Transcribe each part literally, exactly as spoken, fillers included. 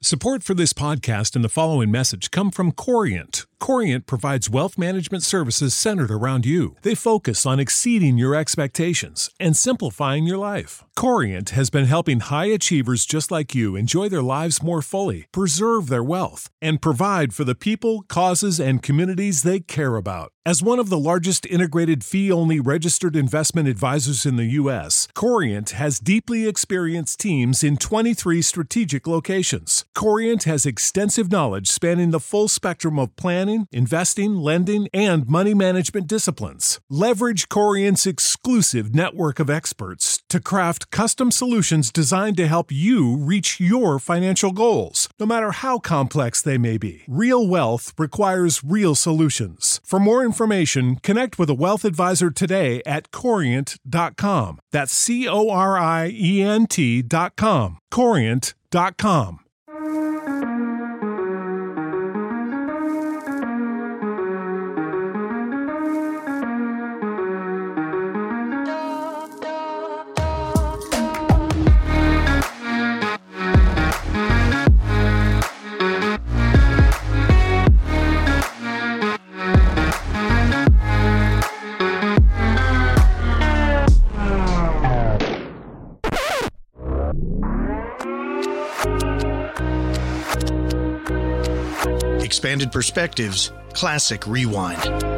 Support for this podcast and the following message come from Corient. Corient provides wealth management services centered around you. They focus on exceeding your expectations and simplifying your life. Corient has been helping high achievers just like you enjoy their lives more fully, preserve their wealth, and provide for the people, causes, and communities they care about. As one of the largest integrated fee-only registered investment advisors in the U S, Corient has deeply experienced teams in twenty-three strategic locations. Corient has extensive knowledge spanning the full spectrum of planning, investing, lending, and money management disciplines. Leverage Corient's exclusive network of experts to craft custom solutions designed to help you reach your financial goals, no matter how complex they may be. Real wealth requires real solutions. For more information, connect with a wealth advisor today at corient dot com. That's C O R I E N T dot com. corient dot com. Expanded Perspectives Classic Rewind.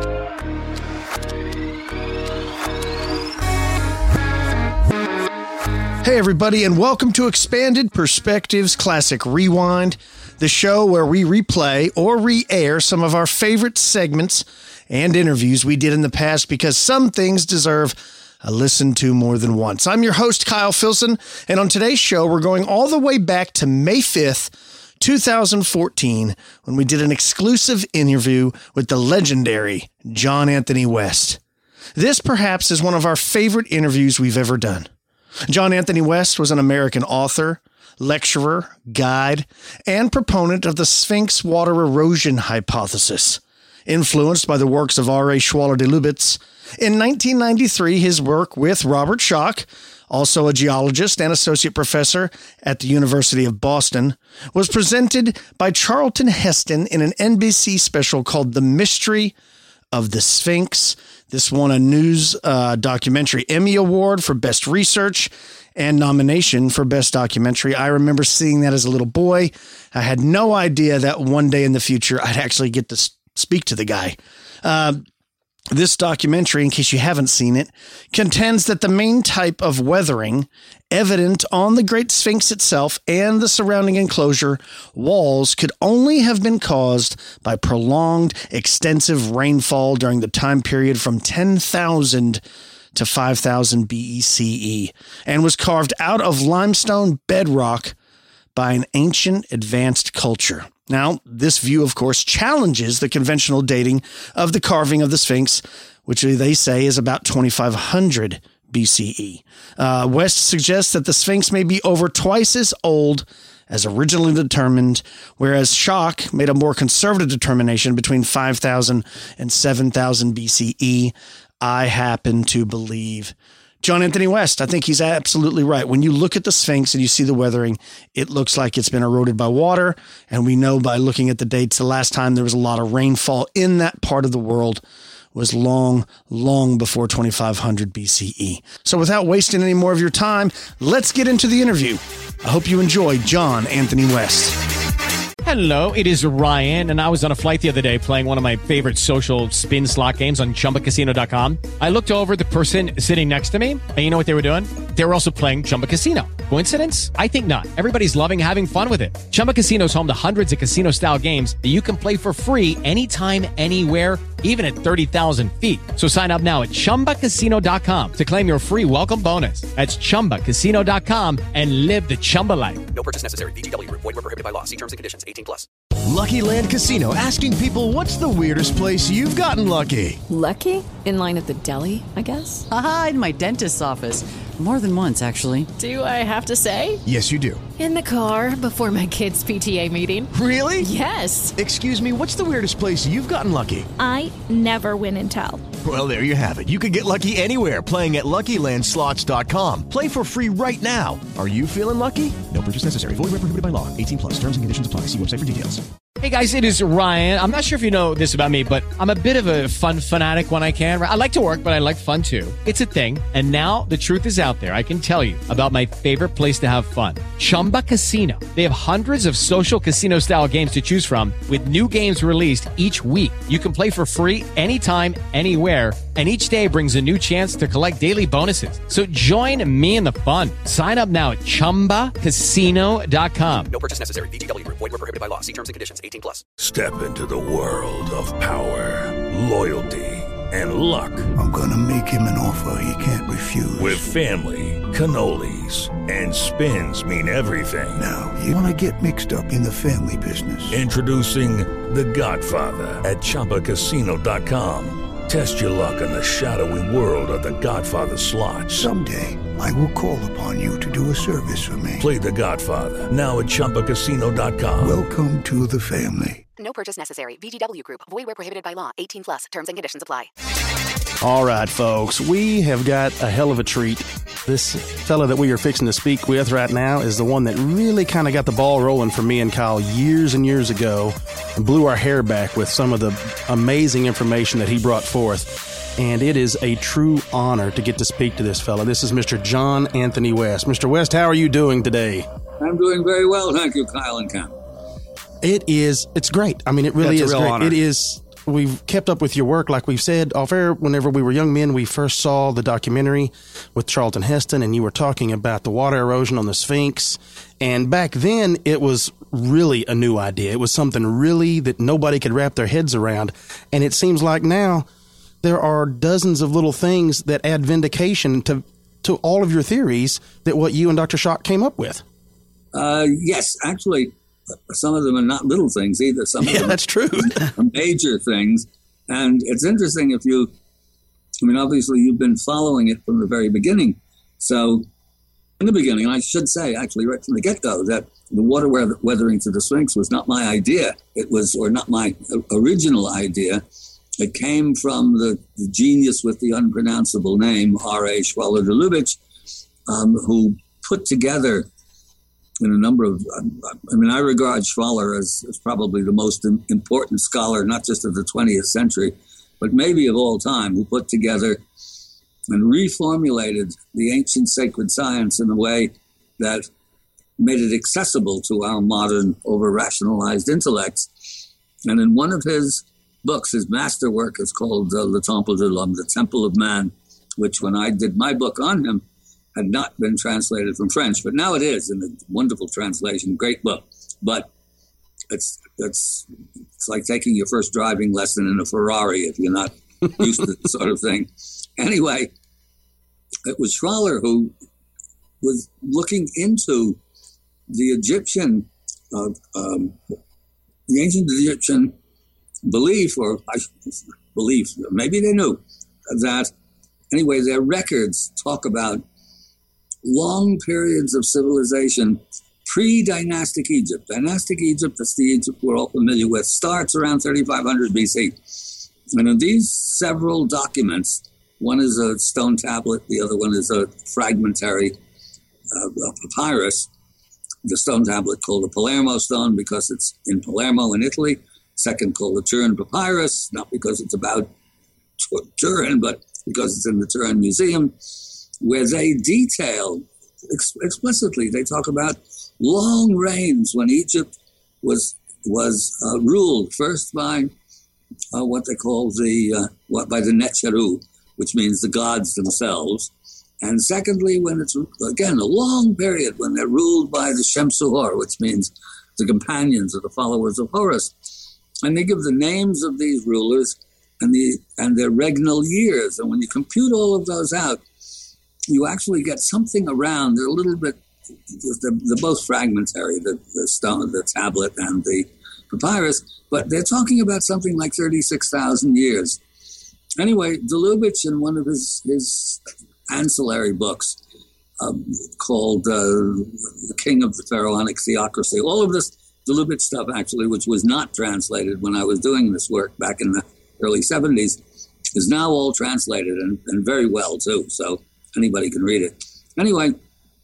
Hey everybody, and welcome to Expanded Perspectives Classic Rewind, the show where we replay or re-air some of our favorite segments and interviews we did in the past because some things deserve a listen to more than once. I'm your host, Kyle Filson, and on today's show, we're going all the way back to May fifth, two thousand fourteen, when we did an exclusive interview with the legendary John Anthony West. This perhaps is one of our favorite interviews we've ever done. John Anthony West was an American author, lecturer, guide, and proponent of the Sphinx water erosion hypothesis. Influenced by the works of R A Schwaller de Lubitz, in nineteen ninety-three, his work with Robert Schoch, also a geologist and associate professor at the University of Boston, was presented by Charlton Heston in an N B C special called The Mystery of the Sphinx. This won a news uh, documentary Emmy Award for Best Research and nomination for Best Documentary. I remember seeing that as a little boy. I had no idea that one day in the future I'd actually get to speak to the guy. Uh, This documentary, in case you haven't seen it, contends that the main type of weathering evident on the Great Sphinx itself and the surrounding enclosure walls could only have been caused by prolonged, extensive rainfall during the time period from ten thousand to five thousand B C E and was carved out of limestone bedrock by an ancient advanced culture. Now, this view, of course, challenges the conventional dating of the carving of the Sphinx, which they say is about twenty-five hundred B C E. Uh, West suggests that the Sphinx may be over twice as old as originally determined, whereas Schoch made a more conservative determination between five thousand and seven thousand B C E. I happen to believe John Anthony West. I think he's absolutely right. When you look at the Sphinx and you see the weathering, it looks like it's been eroded by water. And we know by looking at the dates, the last time there was a lot of rainfall in that part of the world was long, long before twenty-five hundred B C E. So without wasting any more of your time, let's get into the interview. I hope you enjoy John Anthony West. Hello, it is Ryan, and I was on a flight the other day playing one of my favorite social spin slot games on Chumba Casino dot com. I looked over at the person sitting next to me, and you know what they were doing? They were also playing Chumba Casino. Coincidence? I think not. Everybody's loving having fun with it. Chumba Casino is home to hundreds of casino-style games that you can play for free anytime, anywhere, even at thirty thousand feet. So sign up now at Chumba Casino dot com to claim your free welcome bonus. That's Chumba Casino dot com and live the Chumba life. No purchase necessary. V G W. Void where prohibited by law. See terms and conditions. eighteen plus. Lucky Land Casino, asking people, what's the weirdest place you've gotten lucky? Lucky? In line at the deli, I guess? Aha, in my dentist's office. More than once, actually. Do I have to say? Yes, you do. In the car before my kids' P T A meeting. Really? Yes. Excuse me, what's the weirdest place you've gotten lucky? I never win and tell. Well, there you have it. You can get lucky anywhere, playing at Lucky Land Slots dot com. Play for free right now. Are you feeling lucky? No purchase necessary. Void where prohibited by law. eighteen plus. Terms and conditions apply. See website for details. Hey guys, it is Ryan. I'm not sure if you know this about me, but I'm a bit of a fun fanatic when I can. I like to work, but I like fun too. It's a thing. And now the truth is out there. I can tell you about my favorite place to have fun. Chumba Casino. They have hundreds of social casino style games to choose from with new games released each week. You can play for free anytime, anywhere. And each day brings a new chance to collect daily bonuses. So join me in the fun. Sign up now at chumba casino dot com. No purchase necessary. V G W Group. Void where prohibited by law. See terms and conditions. eighteen plus. Step into the world of power, loyalty, and luck. I'm gonna make him an offer he can't refuse. With family, cannolis, and spins mean everything. Now, you wanna get mixed up in the family business. Introducing The Godfather at chumba casino dot com. Test your luck in the shadowy world of The Godfather slot. Someday, I will call upon you to do a service for me. Play The Godfather, now at chumba casino dot com. Welcome to the family. No purchase necessary. V G W Group. Void where prohibited by law. eighteen plus. Terms and conditions apply. All right, folks. We have got a hell of a treat. This fella that we are fixing to speak with right now is the one that really kind of got the ball rolling for me and Kyle years and years ago and blew our hair back with some of the amazing information that he brought forth. And it is a true honor to get to speak to this fella. This is Mister John Anthony West. Mister West, how are you doing today? I'm doing very well. Thank you, Kyle and Cam. It is, it's great. I mean, it really That's is a real great. honor. It is, we've kept up with your work. Like we've said off air, whenever we were young men, we first saw the documentary with Charlton Heston, and you were talking about the water erosion on the Sphinx. And back then, it was really a new idea. It was something really that nobody could wrap their heads around. And it seems like now there are dozens of little things that add vindication to, to all of your theories that what you and Doctor Schock came up with. Uh, yes, actually, some of them are not little things either. Some yeah, of them that's true. are major things. And it's interesting if you, I mean, obviously you've been following it from the very beginning. So in the beginning, I should say actually right from the get-go that the water weather- weathering to the Sphinx was not my idea. It was, or not my original idea. It came from the, the genius with the unpronounceable name, R A Schwaller de Lubitsch, um, who put together in a number of, I mean, I regard Schwaller as, as probably the most important scholar, not just of the twentieth century, but maybe of all time, who put together and reformulated the ancient sacred science in a way that made it accessible to our modern, over-rationalized intellects. And in one of his books, his masterwork is called uh, Le Temple de l'Homme, the Temple of Man, which when I did my book on him, had not been translated from French, but now it is in a wonderful translation, great book. But it's it's it's like taking your first driving lesson in a Ferrari if you're not used to the sort of thing. Anyway, it was Schwaller who was looking into the Egyptian, uh, um, the ancient Egyptian belief, or I belief, maybe they knew that. Anyway, their records talk about long periods of civilization pre-dynastic Egypt. Dynastic Egypt, that's the Egypt we're all familiar with, starts around thirty-five hundred B C. And in these several documents, one is a stone tablet, the other one is a fragmentary uh, a papyrus. The stone tablet called the Palermo stone because it's in Palermo in Italy. Second called the Turin papyrus, not because it's about Turin, but because it's in the Turin Museum, where they detail ex- explicitly, they talk about long reigns when Egypt was was uh, ruled first by uh, what they call the, uh, what, by the Netcheru, which means the gods themselves. And secondly, when it's, again, a long period when they're ruled by the Shemsuhor, which means the companions or the followers of Horus. And they give the names of these rulers and the and their regnal years. And when you compute all of those out, you actually get something around. They're a little bit, they're, they're both fragmentary, the, the stone, the tablet and the papyrus, but they're talking about something like thirty-six thousand years. Anyway, de Lubitsch, in one of his, his ancillary books um, called uh, The King of the Pharaonic Theocracy, all of this de Lubitsch stuff, actually, which was not translated when I was doing this work back in the early seventies, is now all translated and, and very well, too. So anybody can read it. Anyway,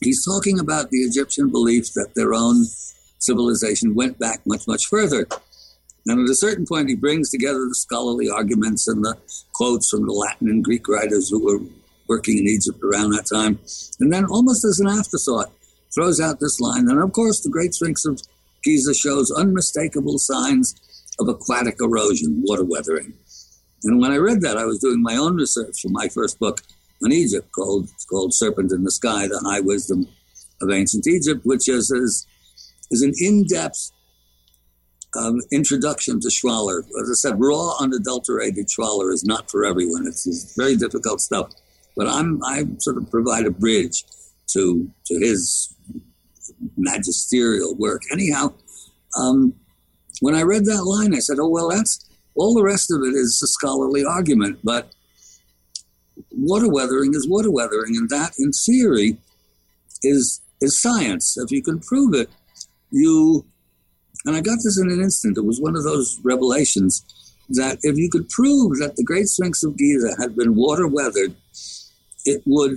he's talking about the Egyptian belief that their own civilization went back much, much further. And at a certain point, he brings together the scholarly arguments and the quotes from the Latin and Greek writers who were working in Egypt around that time. And then almost as an afterthought, throws out this line. And of course, the Great Sphinx of Giza shows unmistakable signs of aquatic erosion, water weathering. And when I read that, I was doing my own research for my first book on Egypt called, called Serpent in the Sky, The High Wisdom of Ancient Egypt, which is, is, is an in-depth um, introduction to Schwaller. As I said, raw, unadulterated Schwaller is not for everyone. It's, it's very difficult stuff. But I'm I sort of provide a bridge to to his magisterial work. Anyhow, um, when I read that line, I said, oh, well, that's all the rest of it is a scholarly argument. But water weathering is water weathering, and that, in theory, is is science. If you can prove it, you... And I got this in an instant. It was one of those revelations that if you could prove that the Great Sphinx of Giza had been water weathered, it would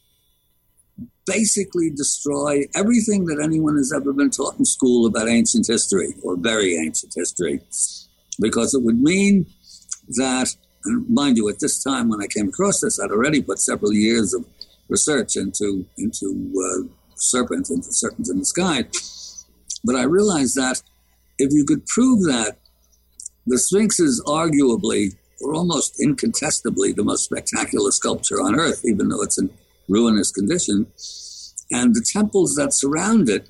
basically destroy everything that anyone has ever been taught in school about ancient history, or very ancient history, because it would mean that, and mind you, at this time when I came across this, I'd already put several years of research into into uh, serpents, into serpents in the sky, but I realized that if you could prove that the Sphinx is arguably, or almost incontestably, the most spectacular sculpture on Earth, even though it's in ruinous condition, and the temples that surround it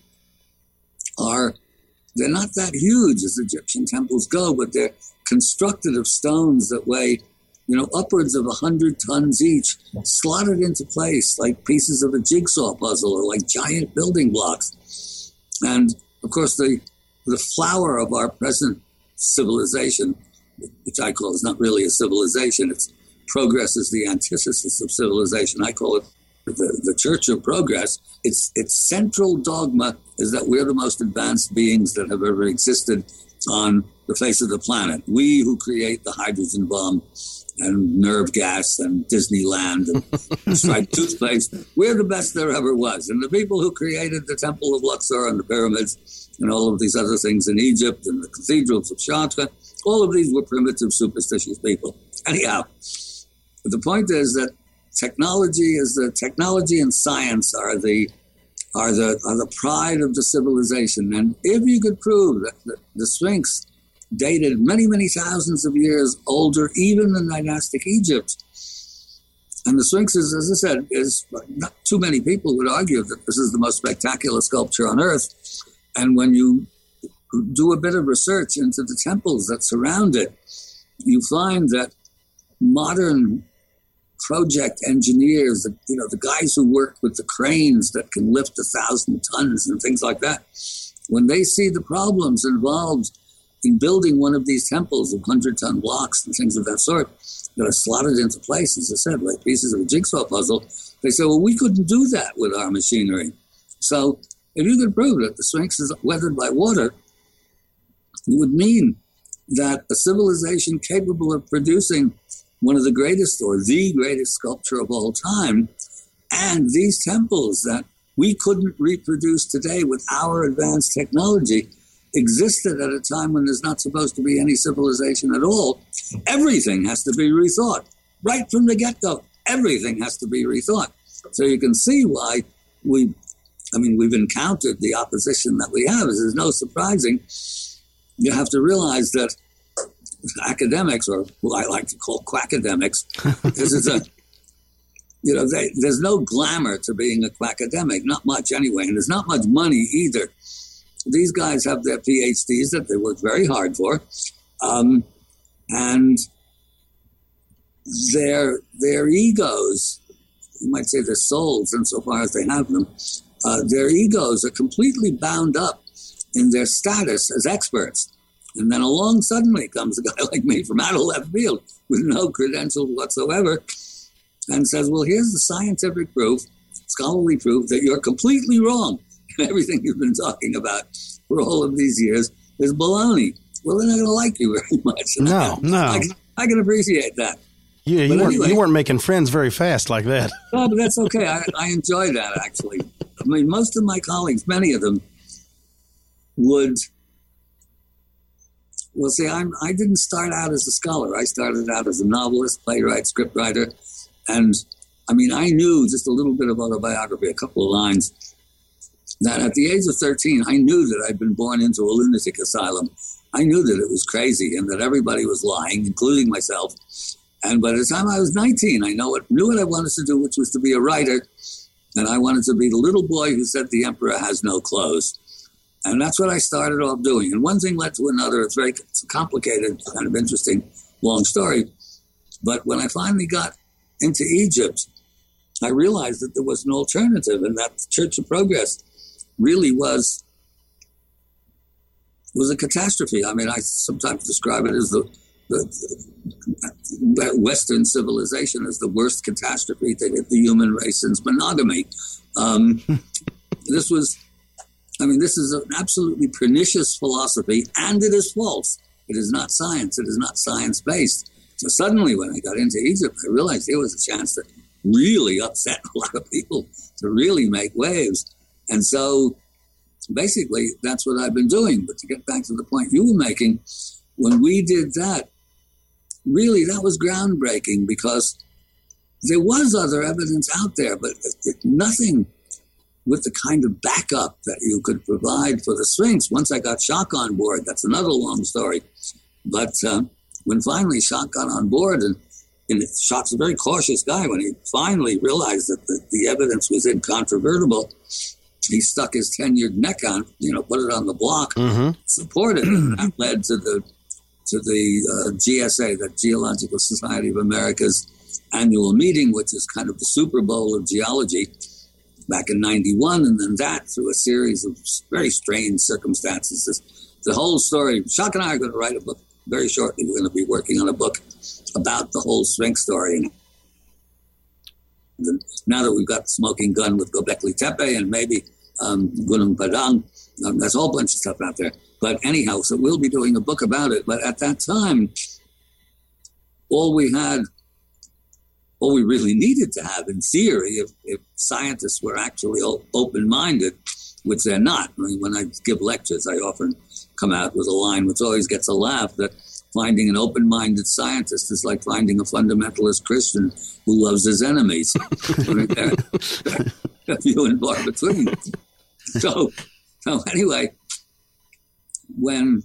are, they're not that huge as Egyptian temples go, but they're constructed of stones that weigh, you know, upwards of one hundred tons each, slotted into place like pieces of a jigsaw puzzle or like giant building blocks. And, of course, the the flower of our present civilization, which I call is not really a civilization, it's progress is the antithesis of civilization. I call it the, the Church of Progress. Its its central dogma is that we're the most advanced beings that have ever existed on the face of the planet. We who create the hydrogen bomb and nerve gas and Disneyland and striped toothpaste, we're the best there ever was. And the people who created the Temple of Luxor and the pyramids and all of these other things in Egypt and the cathedrals of Chartres, all of these were primitive, superstitious people. Anyhow, the point is that technology is the technology and science are the are the are the pride of the civilization. And if you could prove that the, the Sphinx dated many, many thousands of years older, even than dynastic Egypt, and the Sphinx is, as I said, is not too many people would argue that this is the most spectacular sculpture on Earth. And when you do a bit of research into the temples that surround it, you find that modern project engineers, you know, the guys who work with the cranes that can lift a thousand tons and things like that, when they see the problems involved in building one of these temples of hundred-ton blocks and things of that sort that are slotted into place, as I said, like pieces of a jigsaw puzzle, they say, well, we couldn't do that with our machinery. So if you could prove that the Sphinx is weathered by water, it would mean that a civilization capable of producing one of the greatest or the greatest sculpture of all time, and these temples that we couldn't reproduce today with our advanced technology, existed at a time when there's not supposed to be any civilization at all. Everything has to be rethought. Right from the get-go, everything has to be rethought. So you can see why we, I mean, we've encountered the opposition that we have. There's no surprising. You have to realize that academics, or who I like to call quackademics, this is a, you know, they, there's no glamour to being a quackademic, not much anyway, and there's not much money either. These guys have their P H Ds that they work very hard for, um, and their their egos, you might say their souls, insofar as they have them, uh, their egos are completely bound up in their status as experts. And then along suddenly comes a guy like me from out of left field with no credentials whatsoever and says, well, here's the scientific proof, scholarly proof that you're completely wrong. Everything you've been talking about for all of these years is baloney. Well, they're not going to like you very much. No, no. I can, I can appreciate that. Yeah, you, but weren't, anyway, you weren't making friends very fast like that. No, but that's okay. I, I enjoy that, actually. I mean, most of my colleagues, many of them, would, well, see, I'm, I didn't start out as a scholar. I started out as a novelist, playwright, scriptwriter, and I mean, I knew just a little bit of autobiography, a couple of lines, that at the age of thirteen, I knew that I'd been born into a lunatic asylum. I knew that it was crazy and that everybody was lying, including myself. And by the time I was nineteen, I know what, knew what I wanted to do, which was to be a writer. And I wanted to be the little boy who said the emperor has no clothes. And that's what I started off doing. And one thing led to another. It's very it's a complicated, kind of interesting, long story. But when I finally got into Egypt, I realized that there was an alternative, and that the Church of Progress really was was a catastrophe. I mean, I sometimes describe it as the, the, the Western civilization as the worst catastrophe to hit the human race since monogamy. Um, this was, I mean, this is an absolutely pernicious philosophy, and it is false. It is not science. It is not science-based. So suddenly, when I got into Egypt, I realized there was a chance to really upset a lot of people, to really make waves. And so basically that's what I've been doing. But to get back to the point you were making, when we did that, really that was groundbreaking, because there was other evidence out there, but nothing with the kind of backup that you could provide for the Sphinx. Once I got Schock on board, that's another long story. But uh, when finally Schock got on board, and And Schock's a very cautious guy. When he finally realized that the, the evidence was incontrovertible, he stuck his tenured neck on, you know, put it on the block, mm-hmm. supported it. And that led to the to the uh, G S A, the Geological Society of America's annual meeting, which is kind of the Super Bowl of geology, back in ninety-one. And then that, through a series of very strange circumstances, this, the whole story. Schock and I are going to write a book very shortly. We're going to be working on a book about the whole Sphinx story. And now that we've got the smoking gun with Göbekli Tepe and maybe um, Gunung Padang, um, there's a whole bunch of stuff out there. But anyhow, so we'll be doing a book about it. But at that time, all we had, all we really needed to have in theory, if, if scientists were actually open-minded, which they're not. I mean, when I give lectures, I often come out with a line which always gets a laugh, that finding an open-minded scientist is like finding a fundamentalist Christian who loves his enemies. they're, they're few and far between. So, so anyway, when,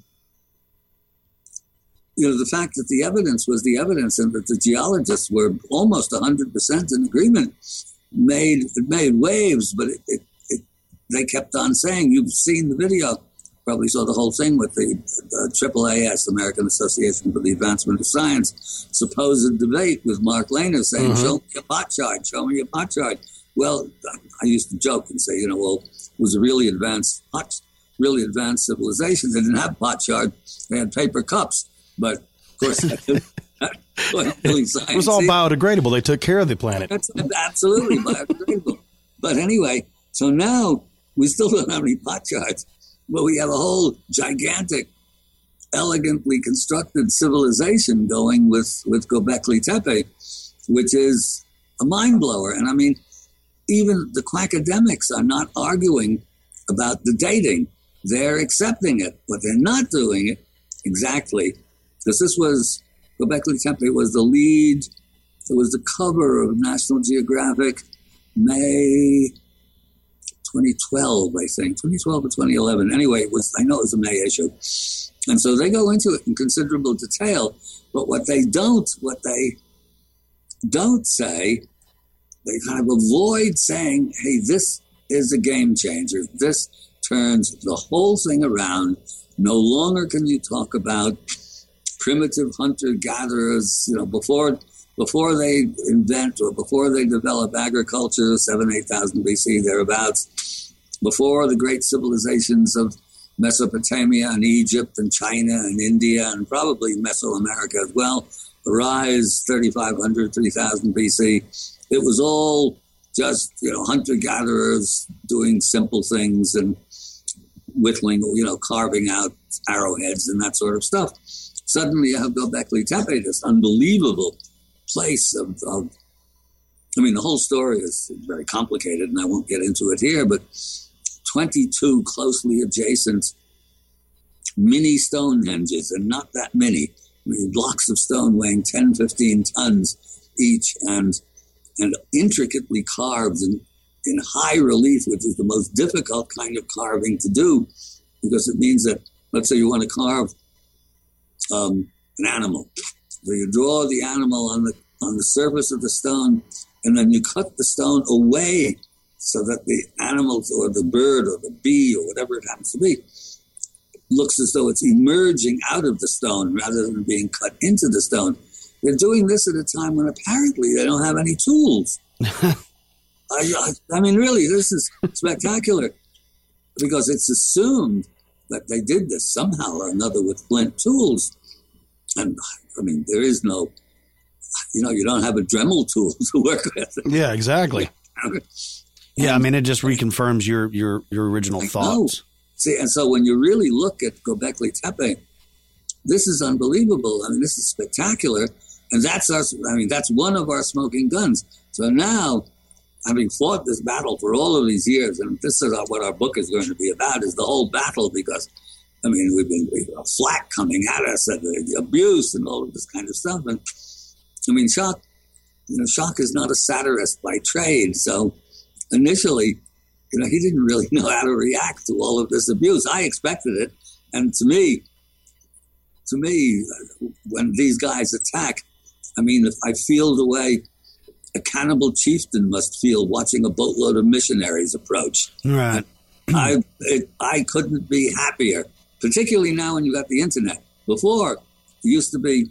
you know, the fact that the evidence was the evidence and that the geologists were almost one hundred percent in agreement made, it made waves, but it, it, it, they kept on saying, you've seen the video, probably saw the whole thing with the uh, triple A S, American Association for the Advancement of Science, supposed debate with Mark Lehner saying, mm-hmm. show me a pot chart, show me a pot chart. Well, I used to joke and say, you know, well, it was a really advanced, pot, really advanced civilization. They didn't have pot charts, they had paper cups. But, of course, that wasn't really science. It was all biodegradable. They took care of the planet. That's absolutely biodegradable. But anyway, so now we still don't have any pot charts. But we have a whole gigantic, elegantly constructed civilization going with, with Göbekli Tepe, which is a mind blower. And I mean, even the quackademics are not arguing about the dating. They're accepting it. But they're not doing it exactly, because this was, Göbekli Tepe was the lead, it was the cover of National Geographic, May twenty twelve, I think, twenty twelve or twenty eleven. Anyway, it was, I know it was a May issue. And so they go into it in considerable detail, but what they don't, what they don't say, they kind of avoid saying, hey, this is a game changer. This turns the whole thing around. No longer can you talk about primitive hunter-gatherers, you know, before before they invent or before they develop agriculture, seven, eight thousand B C, thereabouts, before the great civilizations of Mesopotamia and Egypt and China and India and probably Mesoamerica as well arise, thirty-five hundred, three thousand B C. It was all just, you know, hunter-gatherers doing simple things and whittling, you know, carving out arrowheads and that sort of stuff. Suddenly you have Göbekli Tepe, this unbelievable place of, of I mean, the whole story is very complicated, and I won't get into it here, but twenty-two closely adjacent mini Stonehenges, and not that many. I mean, blocks of stone weighing ten, fifteen tons each, and and intricately carved in, in high relief, which is the most difficult kind of carving to do, because it means that, let's say you want to carve um, an animal. So you draw the animal on the on the surface of the stone, and then you cut the stone away so that the animal or the bird or the bee or whatever it happens to be looks as though it's emerging out of the stone rather than being cut into the stone. They're doing this at a time when apparently they don't have any tools. I, I, I mean, really, this is spectacular because it's assumed that they did this somehow or another with flint tools. And, I mean, there is no, you know, you don't have a Dremel tool to work with. Yeah, exactly. Yeah, I mean, it just reconfirms your your, your original I thoughts. Know. See, and so when you really look at Göbekli Tepe, this is unbelievable. I mean, this is spectacular. And that's us. I mean, that's one of our smoking guns. So now, having fought this battle for all of these years, and this is what our book is going to be about, is the whole battle, because, I mean, we've been we have flack coming at us and the abuse and all of this kind of stuff. And, I mean, Schock, you know, Schock is not a satirist by trade. So initially, you know, he didn't really know how to react to all of this abuse. I expected it. And to me, to me, when these guys attack, I mean, if I feel the way a cannibal chieftain must feel watching a boatload of missionaries approach. Right. I, it, I couldn't be happier, particularly now when you got the internet. Before, it used to be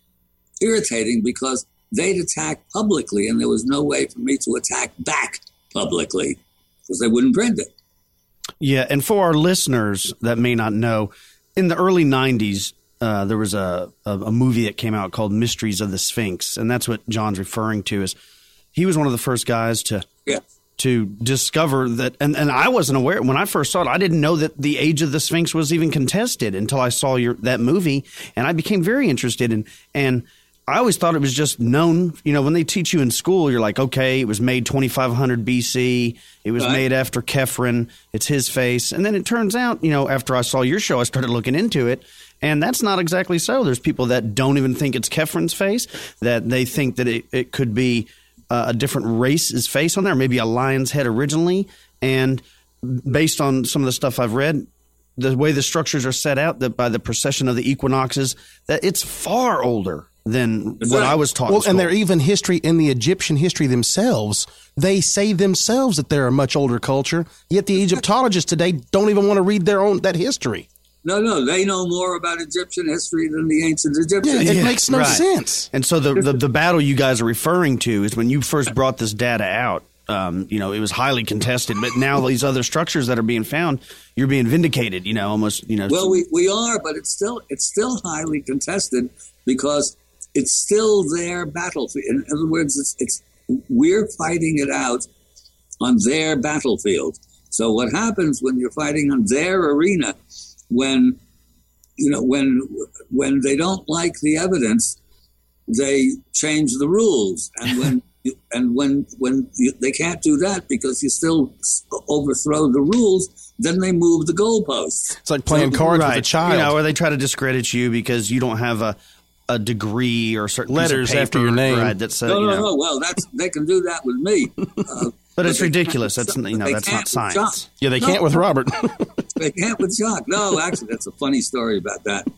irritating because they'd attack publicly and there was no way for me to attack back publicly, because they wouldn't print it. Yeah, and for our listeners that may not know, in the early nineties, uh, there was a, a, a movie that came out called Mysteries of the Sphinx, and that's what John's referring to. Is he was one of the first guys to yeah. to discover that, and, and I wasn't aware. When I first saw it, I didn't know that the age of the Sphinx was even contested until I saw your that movie, and I became very interested in and. I always thought it was just known, you know, when they teach you in school, you're like, okay, it was made twenty-five hundred B C. It was right. made after Khephren. It's his face. And then it turns out, you know, after I saw your show, I started looking into it. And that's not exactly so. There's people that don't even think it's Khephren's face, that they think that it, it could be uh, a different race's face on there, maybe a lion's head originally. And based on some of the stuff I've read, the way the structures are set out, that by the precession of the equinoxes, that it's far older than what I was taught. Well, and they're even history in the Egyptian history themselves. They say themselves that they're a much older culture, yet the Egyptologists today don't even want to read their own that history. No, no, they know more about Egyptian history than the ancient Egyptians. Yeah, it yeah, makes no right. sense. And so the, the the battle you guys are referring to is when you first brought this data out. Um, you know, it was highly contested, but now these other structures that are being found, you're being vindicated. You know, almost. You know. Well, we we are, but it's still it's still highly contested because it's still their battlefield. In other words, it's, it's we're fighting it out on their battlefield. So what happens when you're fighting on their arena, when you know when when they don't like the evidence, they change the rules, and when and when when you, they can't do that because you still overthrow the rules, then they move the goalposts. It's like playing so, cards right. with a child, you know, or they try to discredit you because you don't have a. a degree or certain letters paper, after your name. Right, that's, uh, no, no, you know. no. Well, that's they can do that with me. Uh, but it's ridiculous. That's you know that's not science. Schock. Yeah, they no, can't with Robert. They can't with Schock. No, actually, that's a funny story about that.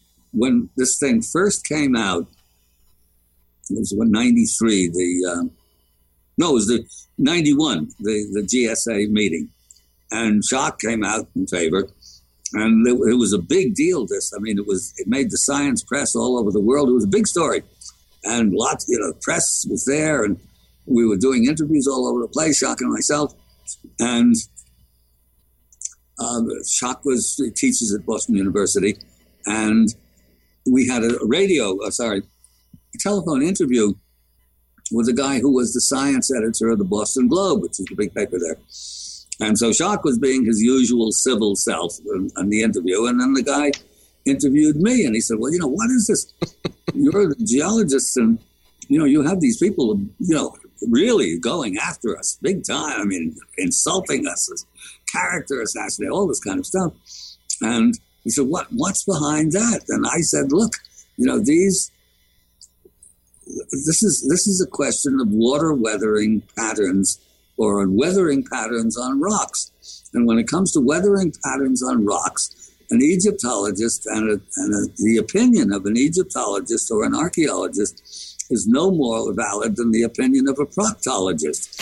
When this thing first came out, it was what ninety-three. The um, no, it was the ninety-one. The the G S A meeting, and Schock came out in favor. And it, it was a big deal, this. I mean, it was it made the science press all over the world. It was a big story. And lots, you know, press was there, and we were doing interviews all over the place, Schock and myself. And um, Schock was, he teaches at Boston University, and we had a radio, uh, sorry, a telephone interview with a guy who was the science editor of the Boston Globe, which is the big paper there. And so Schock was being his usual civil self in, in the interview. And then the guy interviewed me, and he said, well, you know, what is this? You're the geologist, and, you know, you have these people, you know, really going after us big time. I mean, insulting us as character assassination, all this kind of stuff. And he said, "What? What's behind that?" And I said, "Look, you know, these. This is this is a question of water weathering patterns or weathering patterns on rocks. And when it comes to weathering patterns on rocks, an Egyptologist and, a, and a, the opinion of an Egyptologist or an archaeologist is no more valid than the opinion of a proctologist."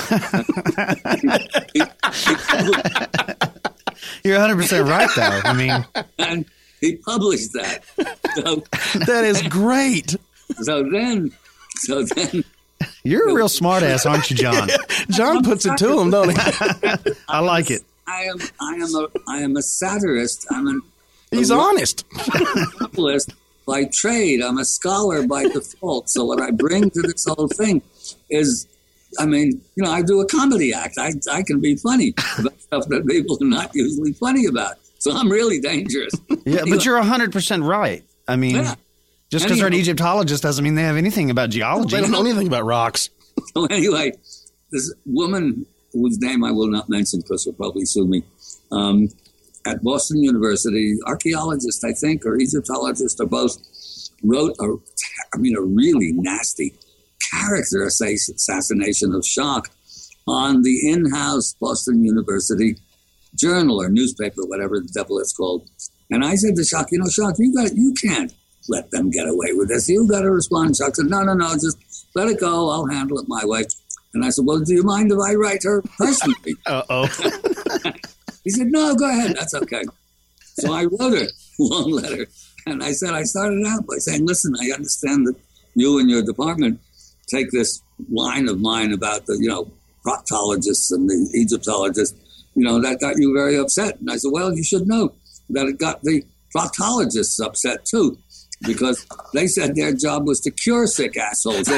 You're one hundred percent right, though. I mean, and he published that. So, that is great. So then, so then. You're a real smart ass, aren't you, John? John puts it to him, don't he? I like it. I am, I am a, I am a satirist. I'm an. He's a, honest. I'm a novelist by trade. I'm a scholar by default. So what I bring to this whole thing is, I mean, you know, I do a comedy act. I I can be funny about stuff that people are not usually funny about. So I'm really dangerous. Yeah, but you're one hundred percent right. I mean, yeah. just because they're an Egyptologist doesn't mean they have anything about geology. They don't know anything about rocks. So anyway, this woman whose name I will not mention because she'll probably sue me, um, at Boston University, archaeologist, I think, or Egyptologist, or both, wrote a, I mean, a really nasty character assassination of Schock on the in-house Boston University journal or newspaper, whatever the devil it's called. And I said to Schock, you know, Schock, you got, you can't let them get away with this. You got to respond. Schock said, no, no, no, just let it go. I'll handle it my way. And I said, well, do you mind if I write her personally? Uh-oh. He said, no, go ahead. That's okay. So I wrote her a long letter. And I said, I started out by saying, listen, I understand that you and your department take this line of mine about the, you know, proctologists and the Egyptologists, you know, that got you very upset. And I said, well, you should know that it got the proctologists upset too, because they said their job was to cure sick assholes.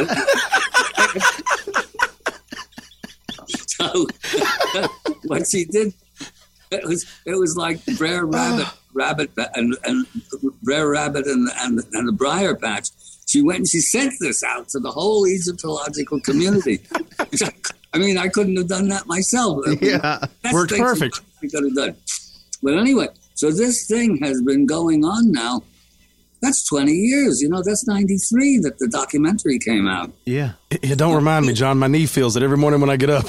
So what she did, it was it was like Brer Rabbit, Rabbit and and Brer Rabbit and and and the Briar Patch. She went and she sent this out to the whole Egyptological community. I mean, I couldn't have done that myself. Yeah, worked perfect. We could have done. But anyway, so this thing has been going on now. That's twenty years. You know, that's ninety-three that the documentary came out. Yeah. Yeah, don't remind me, John. My knee feels it every morning when I get up.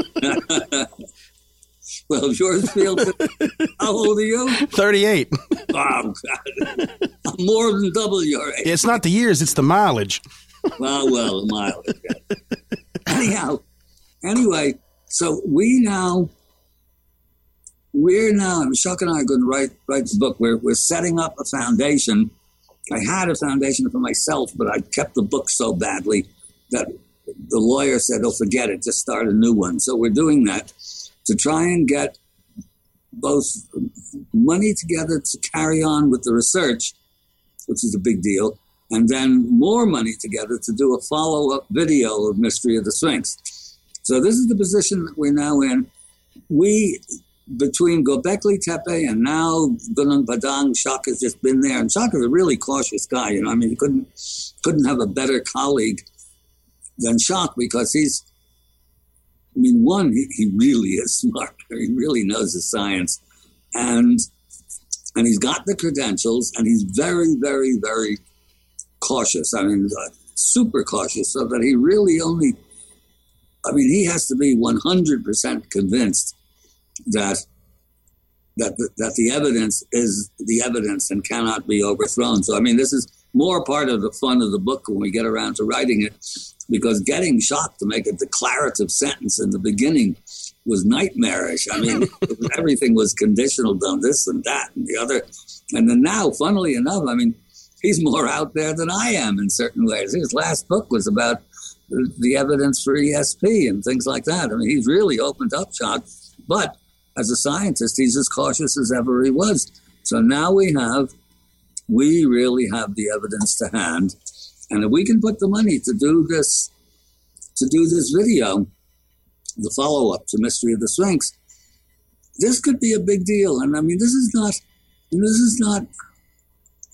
Well, yours feels it. How old are you? thirty-eight. Oh, God. I'm more than double your age. It's not the years, it's the mileage. Well, well, the mileage. Yeah. Anyhow, anyway, so we now, we're now, and Schock and I are going to write, write the book. We're, we're setting up a foundation. I had a foundation for myself, but I kept the book so badly that the lawyer said, oh, forget it, just start a new one. So we're doing that to try and get both money together to carry on with the research, which is a big deal, and then more money together to do a follow-up video of Mystery of the Sphinx. So this is the position that we're now in. We, between Göbekli Tepe and now Gunung Padang, Schock has just been there. And Schock is a really cautious guy. You know, I mean, he couldn't, couldn't have a better colleague than Schock because he's, I mean, one, he, he really is smart. He really knows his science. And and he's got the credentials, and he's very, very, very cautious. I mean, uh, super cautious, so that he really only, I mean, he has to be one hundred percent convinced that that the, that the evidence is the evidence and cannot be overthrown. So, I mean, this is more part of the fun of the book when we get around to writing it, because getting Schock to make a declarative sentence in the beginning was nightmarish. I mean, everything was conditional on this and that and the other. And then now, funnily enough, I mean, he's more out there than I am in certain ways. His last book was about the, the evidence for E S P and things like that. I mean, he's really opened up Schock. But as a scientist, he's as cautious as ever he was. So now we have, we really have the evidence to hand. And if we can put the money to do this, to do this video, the follow-up to Mystery of the Sphinx, this could be a big deal. And I mean, this is not, this is not,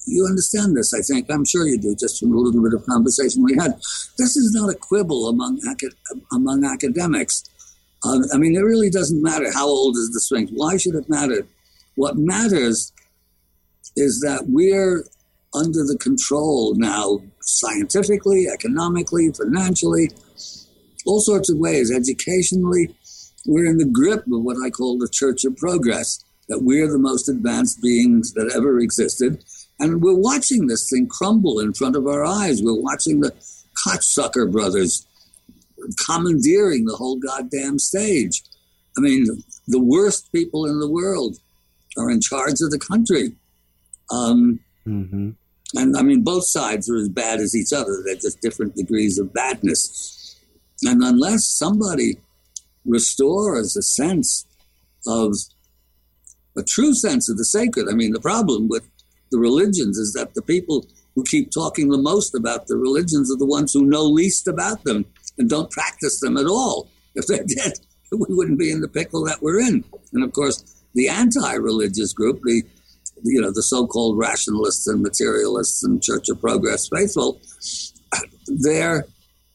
you understand this, I think. I'm sure you do, just from a little bit of conversation we had. This is not a quibble among acad- among academics. Uh, I mean, it really doesn't matter how old is the Sphinx. Why should it matter? What matters is that we're under the control now, scientifically, economically, financially, all sorts of ways, educationally. We're in the grip of what I call the Church of Progress, that we're the most advanced beings that ever existed. And we're watching this thing crumble in front of our eyes. We're watching the cocksucker brothers commandeering the whole goddamn stage. I mean, the worst people in the world are in charge of the country. Um, mm-hmm. And I mean, both sides are as bad as each other. They're just different degrees of badness. And unless somebody restores a sense of, a true sense of the sacred, I mean, the problem with the religions is that the people who keep talking the most about the religions are the ones who know least about them and don't practice them at all. If they did, we wouldn't be in the pickle that we're in. And of course, the anti-religious group, the you know the so-called rationalists and materialists and Church of Progress faithful, they're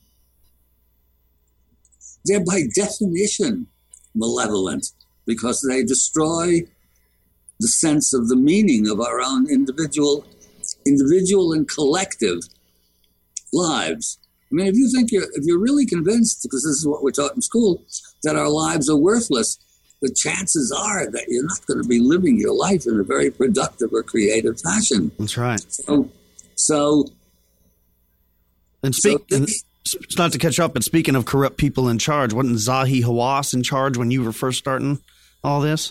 they're by definition malevolent because they destroy the sense of the meaning of our own individual, individual and collective lives. I mean, if you think you're, if you're really convinced, because this is what we're taught in school, that our lives are worthless, the chances are that you're not going to be living your life in a very productive or creative fashion. That's right. So, so and speak, so and it's not to catch up, but speaking of corrupt people in charge, wasn't Zahi Hawass in charge when you were first starting all this?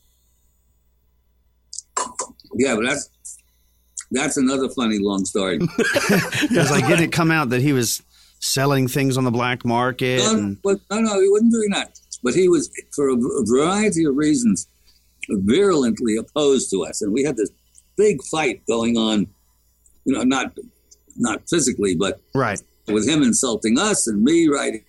Yeah, but that's that's another funny long story. Because like, didn't it come out that he was selling things on the black market? No, and- but, no, no, he wasn't doing that. But he was, for a variety of reasons, virulently opposed to us. And we had this big fight going on, you know, not not physically, but right, with him insulting us and me writing,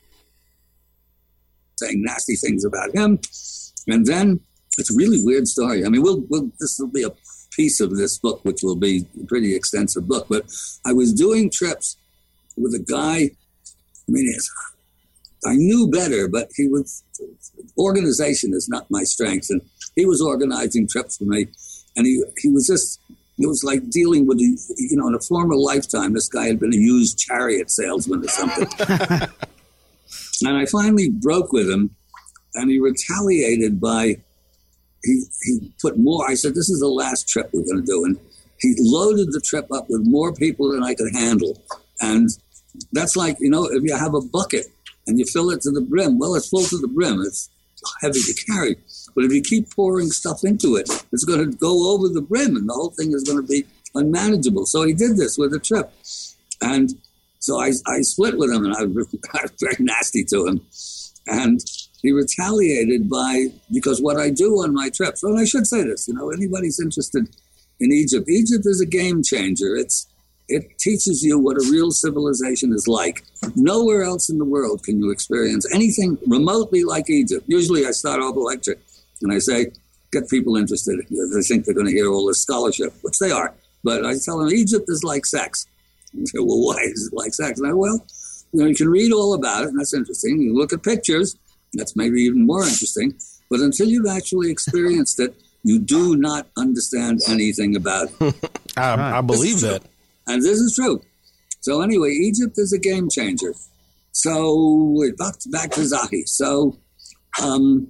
saying nasty things about him. And then it's a really weird story. I mean, we'll, we'll this will be a piece of this book, which will be a pretty extensive book. But I was doing trips with a guy, I mean, it's, I knew better, but he was, organization is not my strength. And he was organizing trips for me. And he, he was just, it was like dealing with, you know, in a former lifetime, this guy had been a used chariot salesman or something. And I finally broke with him, and he retaliated by, he, he put more, I said, this is the last trip we're going to do. And he loaded the trip up with more people than I could handle. And that's like, you know, if you have a bucket and you fill it to the brim, well, it's full to the brim. It's heavy to carry. But if you keep pouring stuff into it, it's going to go over the brim and the whole thing is going to be unmanageable. So he did this with the trip. And so I, I split with him, and I was very nasty to him. And he retaliated by, because what I do on my trips, well, I should say this, you know, anybody's interested in Egypt, Egypt is a game changer. It's It teaches you what a real civilization is like. Nowhere else in the world can you experience anything remotely like Egypt. Usually I start off a lecture and I say, get people interested. They think they're going to hear all this scholarship, which they are. But I tell them, Egypt is like sex. And they say, well, why is it like sex? And I, well, you know, you can read all about it, and that's interesting. You look at pictures, that's maybe even more interesting. But until you've actually experienced it, you do not understand anything about it. I, I believe that. And this is true. So anyway, Egypt is a game changer. So back to, back to Zahi. So, um,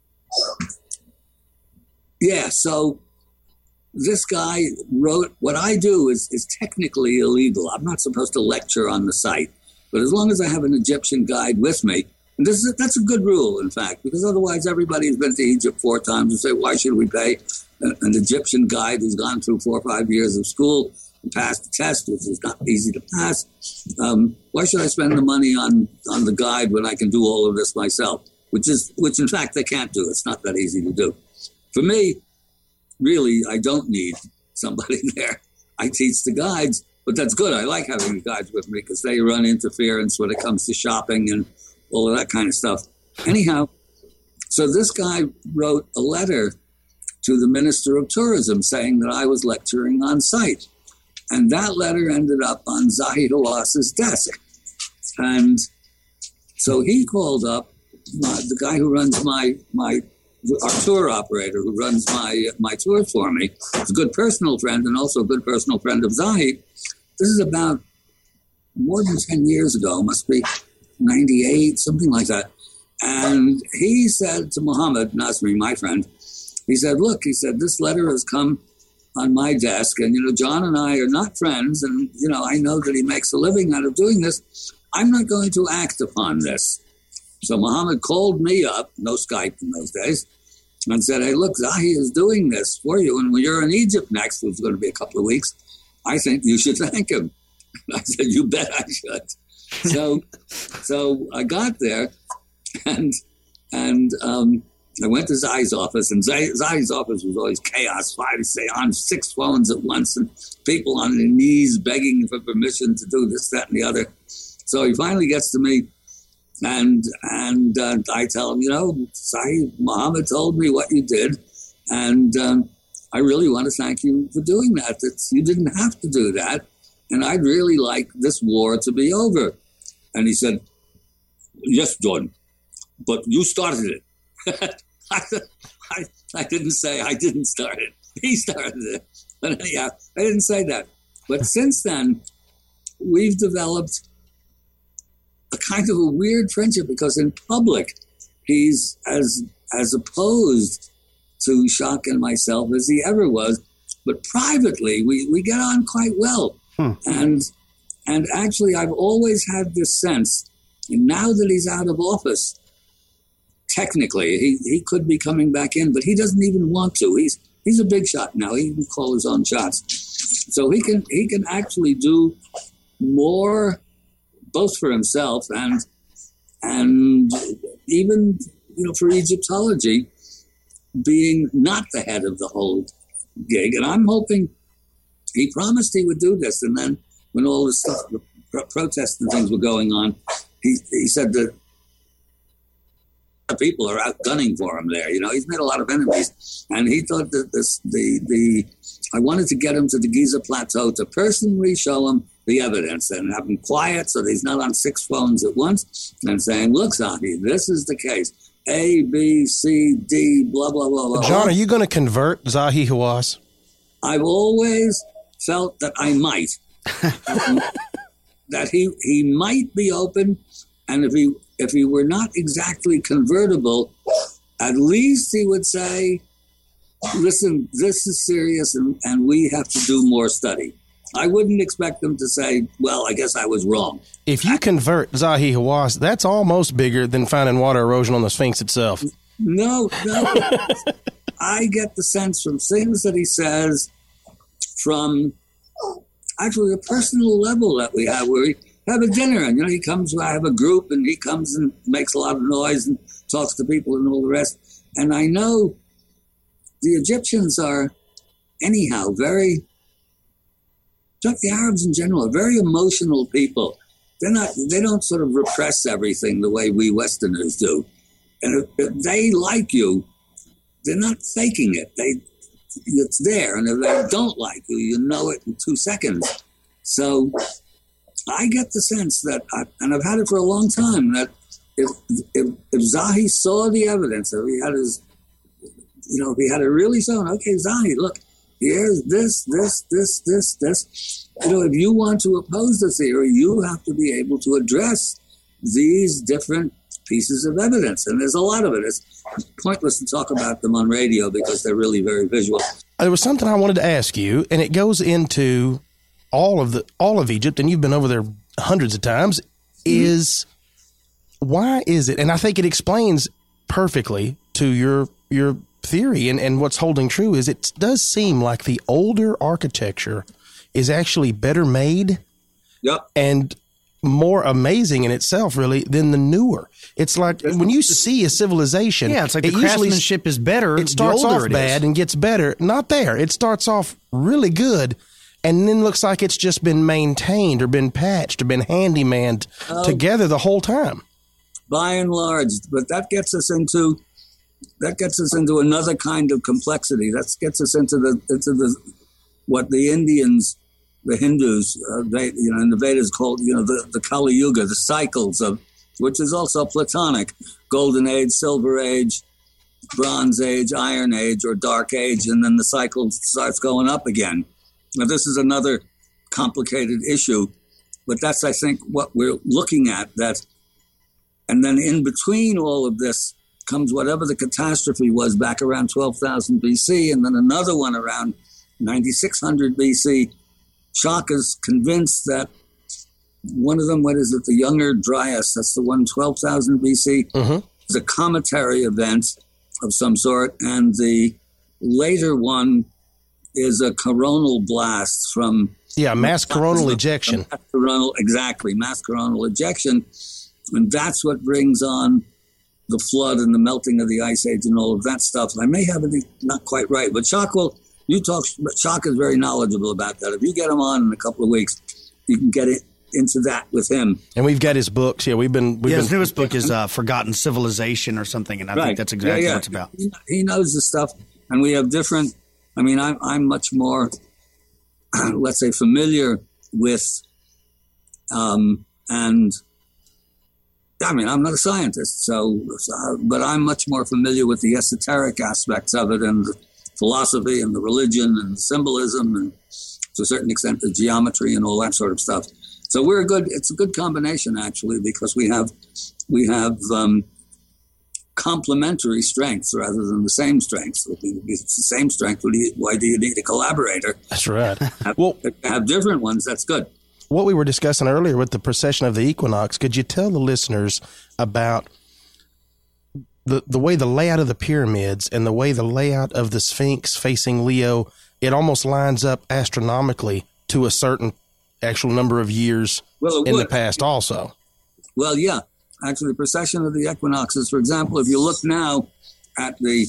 yeah, so this guy wrote, what I do is, is technically illegal. I'm not supposed to lecture on the site. But as long as I have an Egyptian guide with me, and this is, that's a good rule, in fact, because otherwise everybody who's been to Egypt four times will say, why should we pay an, an Egyptian guide who's gone through four or five years of school and passed the test, which is not easy to pass? Um, why should I spend the money on, on the guide when I can do all of this myself? Which is, which in fact they can't do. It's not that easy to do. For me, really, I don't need somebody there. I teach the guides, but that's good. I like having the guides with me because they run interference when it comes to shopping and all of that kind of stuff. Anyhow, so this guy wrote a letter to the Minister of Tourism saying that I was lecturing on site. And that letter ended up on Zahi Hawas's desk. And so he called up my, the guy who runs my, my our tour operator, who runs my my tour for me. He's a good personal friend and also a good personal friend of Zahi. This is about more than ten years ago, must be ninety-eight, something like that. And he said to Muhammad Nasri, my friend, he said, look, he said, this letter has come on my desk, and, you know, John and I are not friends, and, you know, I know that he makes a living out of doing this. I'm not going to act upon this. So Muhammad called me up, no Skype in those days, and said, hey, look, Zahi is doing this for you, and when you're in Egypt next, which is going to be a couple of weeks, I think you should thank him. I said, you bet I should. So so I got there, and and um, I went to Zahi's office, and Zahi's office was always chaos. Five, say, on six phones at once, and people on their knees begging for permission to do this, that, and the other. So he finally gets to me, and and uh, I tell him, you know, Zahi, Muhammad told me what you did, and um, I really want to thank you for doing that. That you didn't have to do that, and I'd really like this war to be over. And he said, yes, John, but you started it. I, I, I didn't say I didn't start it. He started it. But anyhow, I didn't say that. But since then, we've developed a kind of a weird friendship, because in public, he's as as opposed to Shak and myself as he ever was. But privately, we, we get on quite well. Hmm. And and actually, I've always had this sense, and now that he's out of office, technically, he, he could be coming back in, but he doesn't even want to. He's he's a big shot now. He can call his own shots. So he can he can actually do more, both for himself and and even, you know, for Egyptology, being not the head of the whole gig. And I'm hoping, he promised he would do this, and then when all this stuff, the pro- protests and things were going on, he he said that people are out gunning for him there. You know, he's made a lot of enemies, and he thought that this the the I wanted to get him to the Giza Plateau to personally show him the evidence and have him quiet so that he's not on six phones at once and saying, look, Zahi, this is the case. A, B, C, D, blah, blah, blah, blah. John, are you going to convert Zahi Hawass? I've always felt that I might. um, that he he might be open, and if he if he were not exactly convertible, at least he would say, listen, this is serious, and, and we have to do more study. I wouldn't expect him to say, well, I guess I was wrong. If you convert Zahi Hawass, that's almost bigger than finding water erosion on the Sphinx itself. No, no. I get the sense from things that he says, from actually a personal level that we have, where we have a dinner, and, you know, he comes, I have a group, and he comes and makes a lot of noise and talks to people and all the rest. And I know the Egyptians are, anyhow, very... Like the Arabs in general, are very emotional people. They're not, they don't sort of repress everything the way we Westerners do. And if, if they like you, they're not faking it. They, it's there. And if they don't like you, you know it in two seconds. So I get the sense that, I, and I've had it for a long time, that if, if, if Zahi saw the evidence, if he had his, you know, if he had it really shown, okay, Zahi, look, here's this, this, this, this, this. You know, if you want to oppose the theory, you have to be able to address these different pieces of evidence. And there's a lot of it. It's pointless to talk about them on radio because they're really very visual. There was something I wanted to ask you, and it goes into all of the all of Egypt, and you've been over there hundreds of times, is mm-hmm. why is it, and I think it explains perfectly to your your theory and, and what's holding true, is it does seem like the older architecture is actually better made yep. and more amazing in itself, really, than the newer. It's like when you see a civilization, yeah, it's like it the craftsmanship is better. It starts off bad and gets better. Not there. It starts off really good and then looks like it's just been maintained or been patched or been handymaned um, together the whole time. By and large, but that gets us into that gets us into another kind of complexity. That gets us into the into the what the Indians the Hindus, uh, they, you know, in the Vedas called, you know, the, the Kali Yuga, the cycles of, which is also Platonic, Golden Age, Silver Age, Bronze Age, Iron Age, or Dark Age, and then the cycle starts going up again. Now, this is another complicated issue, but that's, I think, what we're looking at. That, and then in between all of this comes whatever the catastrophe was back around twelve thousand B C, and then another one around ninety-six hundred B C. Shaka's convinced that one of them, what is it, the Younger Dryas, that's the one twelve thousand B C, mm-hmm. is a cometary event of some sort, and the later one is a coronal blast from... Yeah, mass coronal ejection. Mass coronal, exactly, mass coronal ejection, and that's what brings on the flood and the melting of the ice age and all of that stuff. I may have it not quite right, but Shaka will... You talk, Shaka is very knowledgeable about that. If you get him on in a couple of weeks, you can get it into that with him. And we've got his books. Yeah, we've been. We've yeah, been, his newest book is uh, Forgotten Civilization or something, and I right. think that's exactly yeah, yeah. what it's about. He, he knows the stuff, and we have different. I mean, I'm I'm much more, let's say, familiar with, um, and I mean, I'm not a scientist, so, so but I'm much more familiar with the esoteric aspects of it and the philosophy and the religion and the symbolism and to a certain extent the geometry and all that sort of stuff. So we're a good, it's a good combination actually, because we have, we have um, complementary strengths rather than the same strengths. If it's the same strength, why do you need a collaborator? That's right. Have, well, have different ones, that's good. What we were discussing earlier with the precession of the equinox, could you tell the listeners about the the way the layout of the pyramids and the way the layout of the Sphinx facing Leo, it almost lines up astronomically to a certain actual number of years well, in would. the past also. Well, yeah. Actually, the precession of the equinoxes, for example, if you look now at the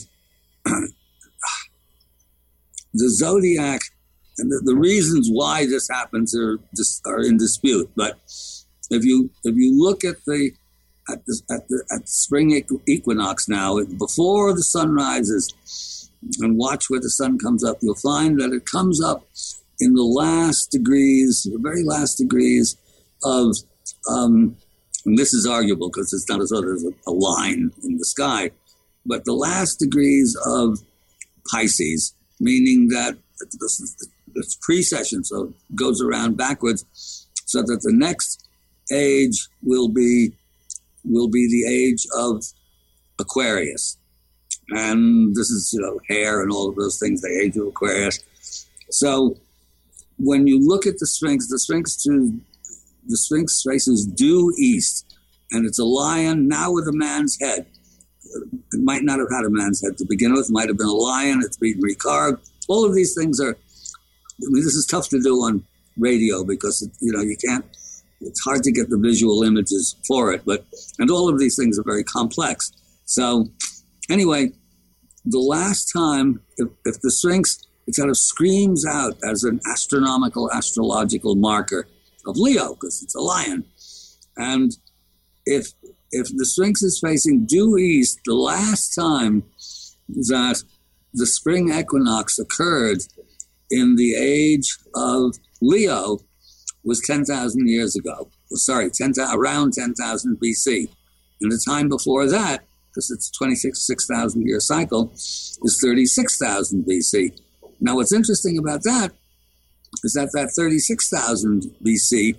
the zodiac, and the, the reasons why this happens are just are in dispute. But if you if you look at the at the at the, at the spring equinox now, before the sun rises, and watch where the sun comes up, you'll find that it comes up in the last degrees, the very last degrees of. Um, and this is arguable because it's not as though there's a, a line in the sky, but the last degrees of Pisces, meaning that it's, it's precession, so it goes around backwards, so that the next age will be will be the age of Aquarius, and this is you know hair and all of those things, the age of Aquarius. So when you look at the Sphinx, the Sphinx to The Sphinx faces due east, and it's a lion now with a man's head. It might not have had a man's head to begin with. It might have been a lion. It's been recarved. All of these things are, I mean, this is tough to do on radio because, it, you know, you can't, it's hard to get the visual images for it. But, and all of these things are very complex. So anyway, the last time, if, if the Sphinx, it kind of screams out as an astronomical, astrological marker of Leo, because it's a lion. And if if the Sphinx is facing due east, the last time that the spring equinox occurred in the age of Leo was ten thousand years ago. Sorry, ten, around ten thousand B C. And the time before that, because it's a twenty-six thousand year cycle, is thirty-six thousand B C. Now, what's interesting about that is that that thirty-six thousand B C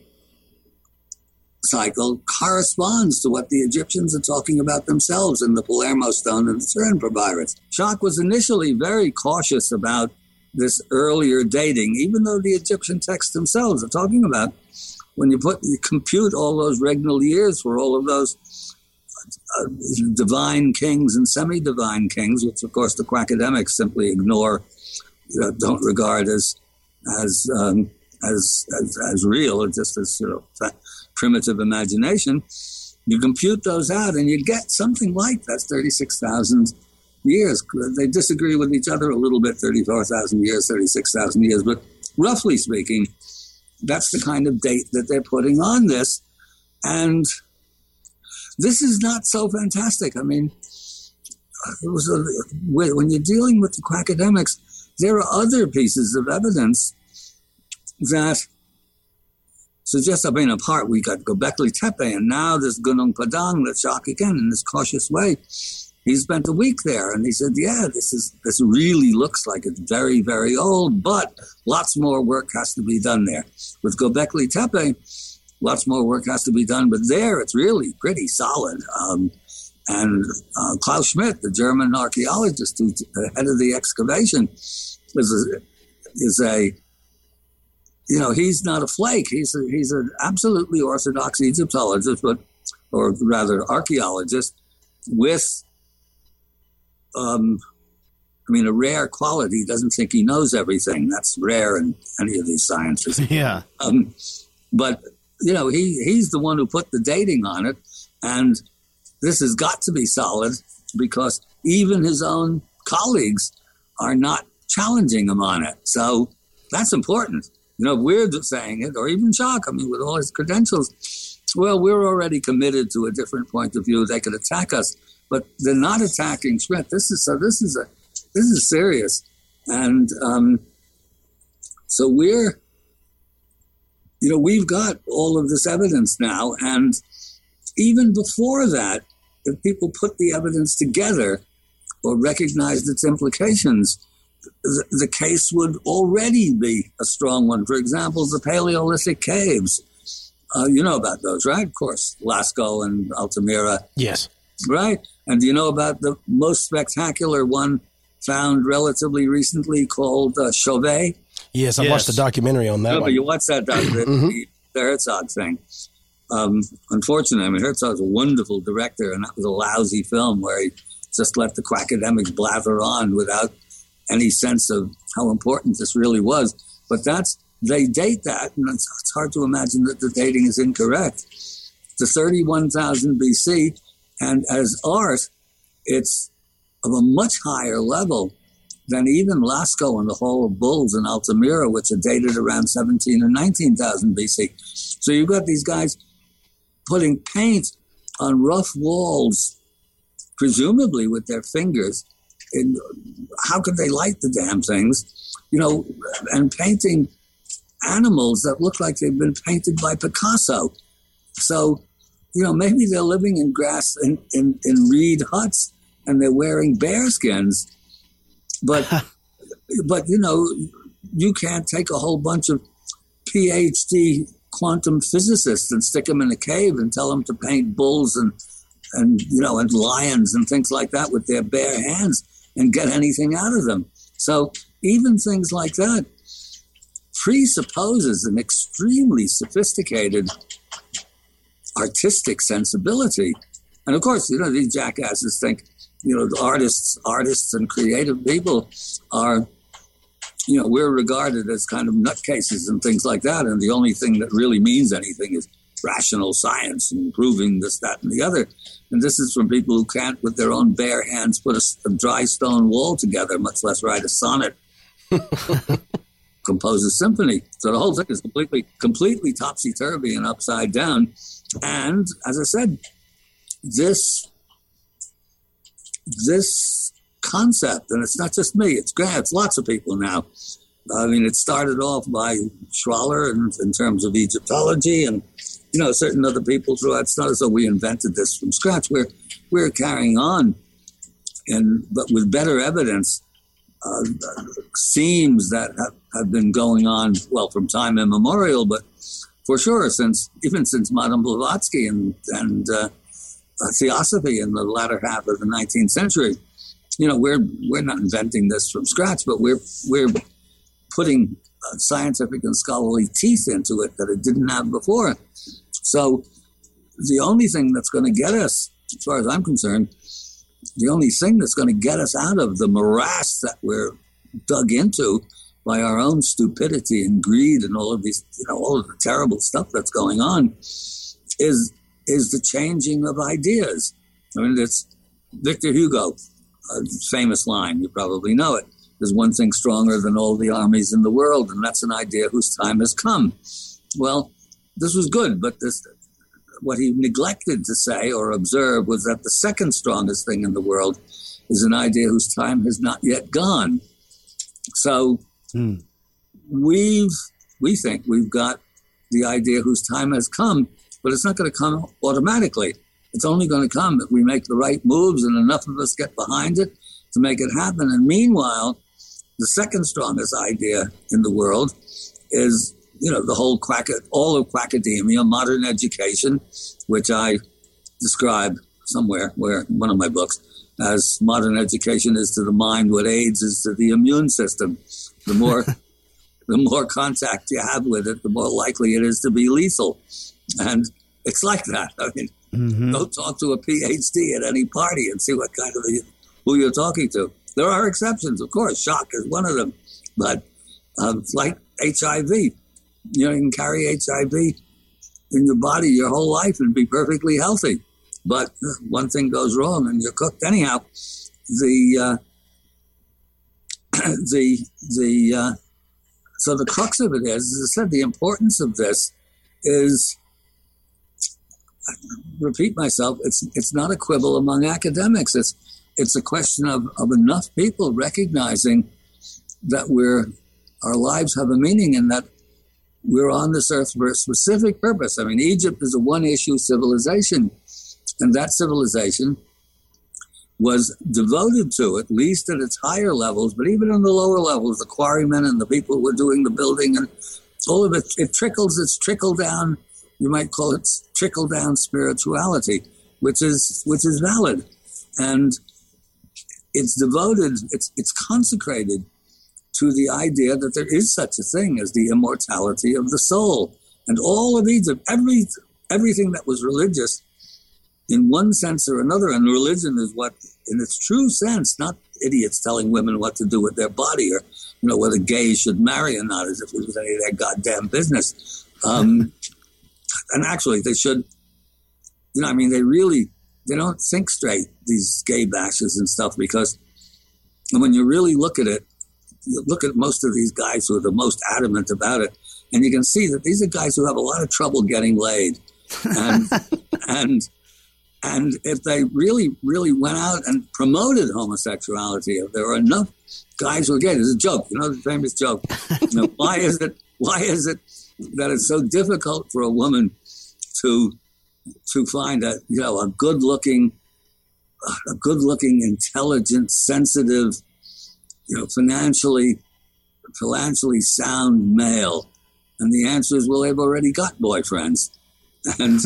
cycle corresponds to what the Egyptians are talking about themselves in the Palermo stone and the Turin Papyrus. Shaka was initially very cautious about this earlier dating, even though the Egyptian texts themselves are talking about when you put you compute all those regnal years for all of those uh, divine kings and semi-divine kings, which of course the quackademics simply ignore, uh, don't regard as As, um, as as as real, just as you know, primitive imagination, you compute those out and you get something like that's thirty-six thousand years. They disagree with each other a little bit, thirty-four thousand years, thirty-six thousand years, but roughly speaking, that's the kind of date that they're putting on this. And this is not so fantastic. I mean, it was a, when you're dealing with the quackademics, there are other pieces of evidence that suggests, I mean, apart, we got Göbekli Tepe, and now this Gunung Padang, the shock again in this cautious way. He spent a week there, and he said, yeah, this is this really looks like it's very, very old, but lots more work has to be done there. With Göbekli Tepe, lots more work has to be done, but there it's really pretty solid. Um, and uh, Klaus Schmidt, the German archaeologist who's the head of the excavation, is a, is a you know, he's not a flake. He's a, he's an absolutely orthodox Egyptologist, but or rather archaeologist with Um, I mean, a rare quality. He doesn't think he knows everything. That's rare in any of these sciences. Yeah. Um, but, you know, he, he's the one who put the dating on it. And this has got to be solid because even his own colleagues are not challenging him on it. So that's important. You know, if we're saying it, or even Jacques, I mean, with all his credentials, well, we're already committed to a different point of view. They could attack us. But they're not attacking Schmidt. This is so. This is a. This is serious, and um, so we're. You know, we've got all of this evidence now, and even before that, if people put the evidence together or recognized its implications, the, the case would already be a strong one. For example, the Paleolithic caves. Uh, you know about those, right? Of course, Lascaux and Altamira. Yes. Right. And do you know about the most spectacular one found relatively recently called uh, Chauvet? Yes, I yes. watched the documentary on that no, one. But you watched that documentary, mm-hmm. the, the Herzog thing. Um, unfortunately, I mean, Herzog's a wonderful director, and that was a lousy film where he just let the quackademics blather on without any sense of how important this really was. But that's, they date that, and it's, it's hard to imagine that the dating is incorrect. To thirty-one thousand B C, and as art, it's of a much higher level than even Lascaux and the Hall of Bulls in Altamira, which are dated around seventeen or nineteen thousand B C. So you've got these guys putting paint on rough walls, presumably with their fingers. And how could they light the damn things? You know, and painting animals that look like they've been painted by Picasso. So, you know, maybe they're living in grass in, in, in reed huts and they're wearing bear skins. But, but you know, you can't take a whole bunch of P H D quantum physicists and stick them in a cave and tell them to paint bulls and, and you know, and lions and things like that with their bare hands and get anything out of them. So even things like that presupposes an extremely sophisticated artistic sensibility. And of course, you know, these jackasses think, you know, the artists, artists and creative people are, you know, we're regarded as kind of nutcases and things like that. And the only thing that really means anything is rational science and proving this, that, and the other. And this is from people who can't, with their own bare hands, put a, a dry stone wall together, much less write a sonnet, compose a symphony. So the whole thing is completely, completely topsy-turvy and upside down. And as I said, this this concept, and it's not just me, it's it's lots of people now. I mean, it started off by Schwaller in, in terms of Egyptology, and you know, certain other people throughout. It's not as though we invented this from scratch. We're we're carrying on, and but with better evidence. Uh, themes that have, have been going on, well, from time immemorial, but for sure, since even since Madame Blavatsky and, and uh, uh, Theosophy in the latter half of the nineteenth century. You know, we're we're not inventing this from scratch, but we're we're putting uh, scientific and scholarly teeth into it that it didn't have before. So the only thing that's going to get us, as far as I'm concerned, the only thing that's going to get us out of the morass that we're dug into by our own stupidity and greed and all of these, you know, all of the terrible stuff that's going on is is the changing of ideas. I mean, it's Victor Hugo, a famous line, you probably know it. There's one thing stronger than all the armies in the world, and that's an idea whose time has come. Well, this was good, but this... what he neglected to say or observe was that the second strongest thing in the world is an idea whose time has not yet gone. So mm. we've we think we've got the idea whose time has come, but it's not going to come automatically. It's only going to come if we make the right moves and enough of us get behind it to make it happen. And meanwhile, the second strongest idea in the world is, you know, the whole quack, all of quackademia, modern education, which I describe somewhere, where one of my books, as modern education is to the mind what AIDS is to the immune system. The more, the more contact you have with it, the more likely it is to be lethal. And it's like that. I mean, mm-hmm. Go talk to a P H D at any party and see what kind of who you're talking to. There are exceptions, of course. Shock is one of them, but uh, it's like H I V. You know, you can carry H I V in your body your whole life and be perfectly healthy. But one thing goes wrong and you're cooked. Anyhow, the uh, the the uh, so the crux of it is, as I said, the importance of this is, I repeat myself, it's it's not a quibble among academics. It's it's a question of, of enough people recognizing that we're our lives have a meaning and that we're on this earth for a specific purpose. I mean, Egypt is a one-issue civilization, and that civilization was devoted to, at least at its higher levels, but even in the lower levels, the quarrymen and the people who were doing the building and all of it, it trickles, it's trickle down, you might call it trickle down spirituality, which is which is valid. And it's devoted, it's it's consecrated to the idea that there is such a thing as the immortality of the soul. And all of Egypt, every, everything that was religious in one sense or another, and religion is what, in its true sense, not idiots telling women what to do with their body or, you know, whether gays should marry or not, as if it was any of their goddamn business. Um, and actually, they should, you know, I mean, they really, they don't think straight, these gay bashes and stuff, because when you really look at it, you look at most of these guys who are the most adamant about it, and you can see that these are guys who have a lot of trouble getting laid. And, and, and if they really, really went out and promoted homosexuality, if there were enough guys who are gay, there's a joke, you know, the famous joke. You know, why is it, why is it that it's so difficult for a woman to, to find a, you know, a good looking, a good looking, intelligent, sensitive, you know, financially, financially sound male? And the answer is, well, they've already got boyfriends. And,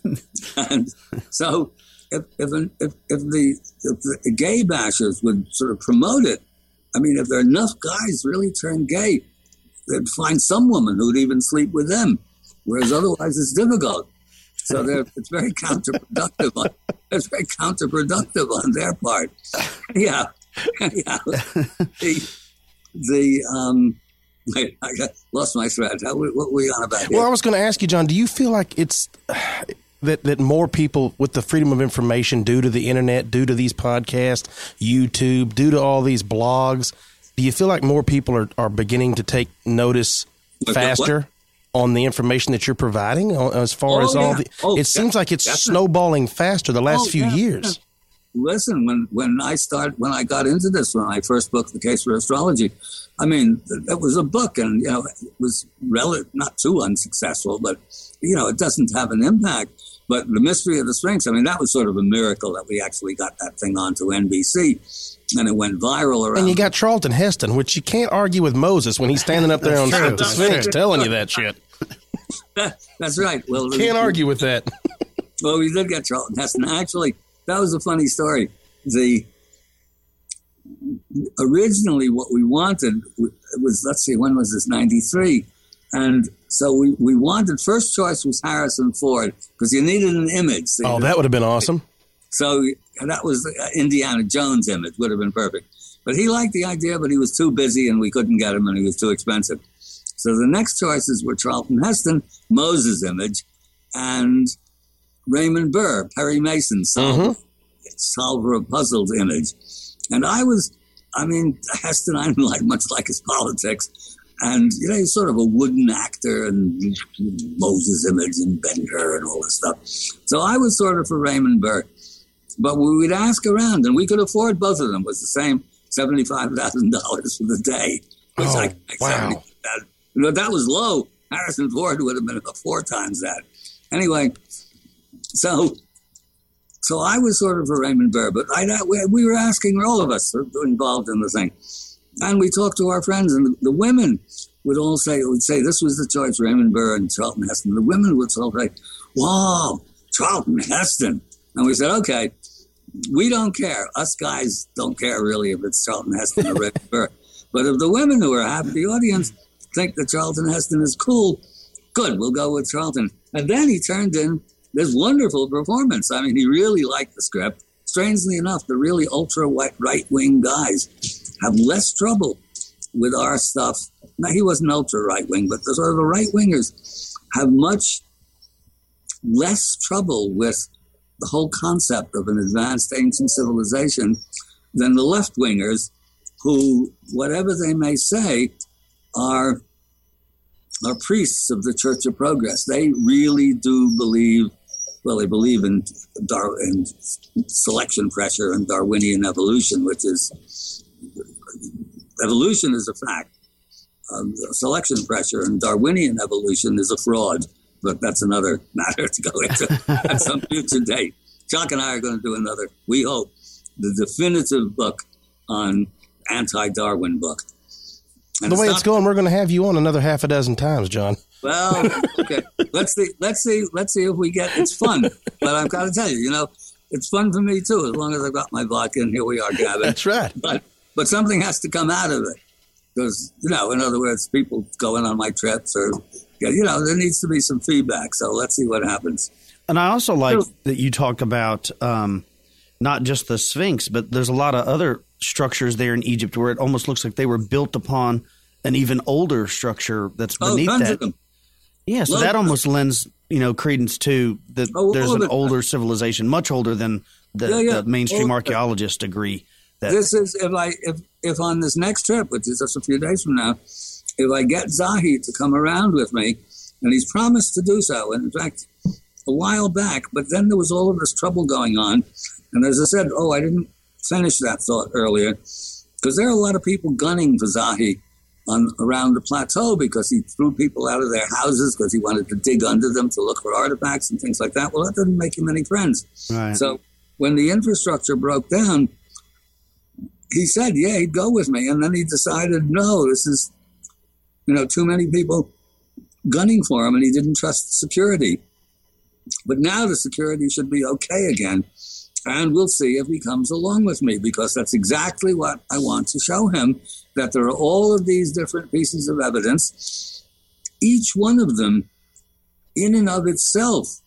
and so if, if, an, if, if, the, if the gay bashers would sort of promote it, I mean, if there are enough guys really turn gay, they'd find some woman who'd even sleep with them, whereas otherwise it's difficult. So it's very counterproductive. On, it's very counterproductive on their part. Yeah. Yeah, the, the um, I, I got, lost my thread. How, what were we on about here? Well, I was going to ask you, John, do you feel like it's that, that more people with the freedom of information due to the internet, due to these podcasts, YouTube, due to all these blogs, do you feel like more people are, are beginning to take notice faster what? on the information that you're providing as far oh, as all yeah. the, oh, it seems like it's definitely. snowballing faster the last oh, few yeah, years. Yeah. Listen, when, when I start, when I got into this, when I first booked The Case for Astrology, I mean, it was a book and, you know, it was rel- not too unsuccessful, but, you know, it doesn't have an impact. But The Mystery of the Sphinx, I mean, that was sort of a miracle that we actually got that thing onto N B C and it went viral around. And you got Charlton Heston, which you can't argue with Moses when he's standing up there on the Sphinx telling you that shit. That's right. Well, can't argue with that. Well, we did get Charlton Heston. Actually, that was a funny story. The originally what we wanted was, let's see, when was this? ninety-three. And so we, we wanted, first choice was Harrison Ford because you needed an image. See? Oh, that would have been awesome. So that was the Indiana Jones image, would have been perfect. But he liked the idea, but he was too busy and we couldn't get him and he was too expensive. So the next choices were Charlton Heston, Moses' image, and Raymond Burr, Perry Mason's solver, mm-hmm. solver of puzzles image. And I was, I mean, Heston, I didn't like much like his politics. And, you know, he's sort of a wooden actor and Moses' image and Ben-Hur and all this stuff. So I was sort of for Raymond Burr. But we would ask around, and we could afford both of them. It was the same seventy-five thousand dollars for the day. Which oh, I, like wow. You know, that was low. Harrison Ford would have been about four times that. Anyway, so so I was sort of for Raymond Burr, but I, we were asking all of us involved in the thing. And we talked to our friends, and the, the women would all say, would say, this was the choice, Raymond Burr and Charlton Heston. The women would all say, wow, Charlton Heston. And we said, okay, we don't care. Us guys don't care really if it's Charlton Heston or Raymond Burr. But if the women who are half the audience think that Charlton Heston is cool, good, we'll go with Charlton. And then he turned in this wonderful performance. I mean, he really liked the script. Strangely enough, the really ultra right-wing guys have less trouble with our stuff. Now, he wasn't ultra right-wing, but the sort of the right-wingers have much less trouble with the whole concept of an advanced ancient civilization than the left-wingers, who, whatever they may say, are are priests of the Church of Progress. They really do believe, well, they believe in, Dar- in selection pressure and Darwinian evolution, which is, evolution is a fact. Um, selection pressure and Darwinian evolution is a fraud, but that's another matter to go into at some future date. Chuck and I are going to do another, we hope, the definitive book on anti-Darwin book. And the way it's, it's going, we're going to have you on another half a dozen times, John. Well, okay. let's see. Let's see. Let's see if we get. It's fun, but I've got to tell you, you know, it's fun for me too. As long as I've got my vodka, and here we are, Gavin. That's right. But but something has to come out of it, because you know, in other words, people going on my trips, or you know, there needs to be some feedback. So let's see what happens. And I also like that you talk about um, not just the Sphinx, but there's a lot of other structures there in Egypt where it almost looks like they were built upon an even older structure that's beneath oh, tons that. Of them. Yeah, so Love that them. almost lends, you know, credence to that Oh, there's all an of it. older civilization, much older than the, Yeah, yeah. the mainstream All of it. archaeologists agree. That This is if I if if on this next trip, which is just a few days from now, if I get Zahi to come around with me, and he's promised to do so, and in fact, a while back, but then there was all of this trouble going on, and as I said, oh, I didn't finish that thought earlier, because there are a lot of people gunning for Zahi on around the plateau because he threw people out of their houses because he wanted to dig under them to look for artifacts and things like that. Well, that didn't make him any friends. Right. So when the infrastructure broke down, he said, yeah, he'd go with me. And then he decided, no, this is, you know, too many people gunning for him, and he didn't trust security. But now the security should be okay again. And we'll see if he comes along with me, because that's exactly what I want to show him, that there are all of these different pieces of evidence, each one of them in and of itself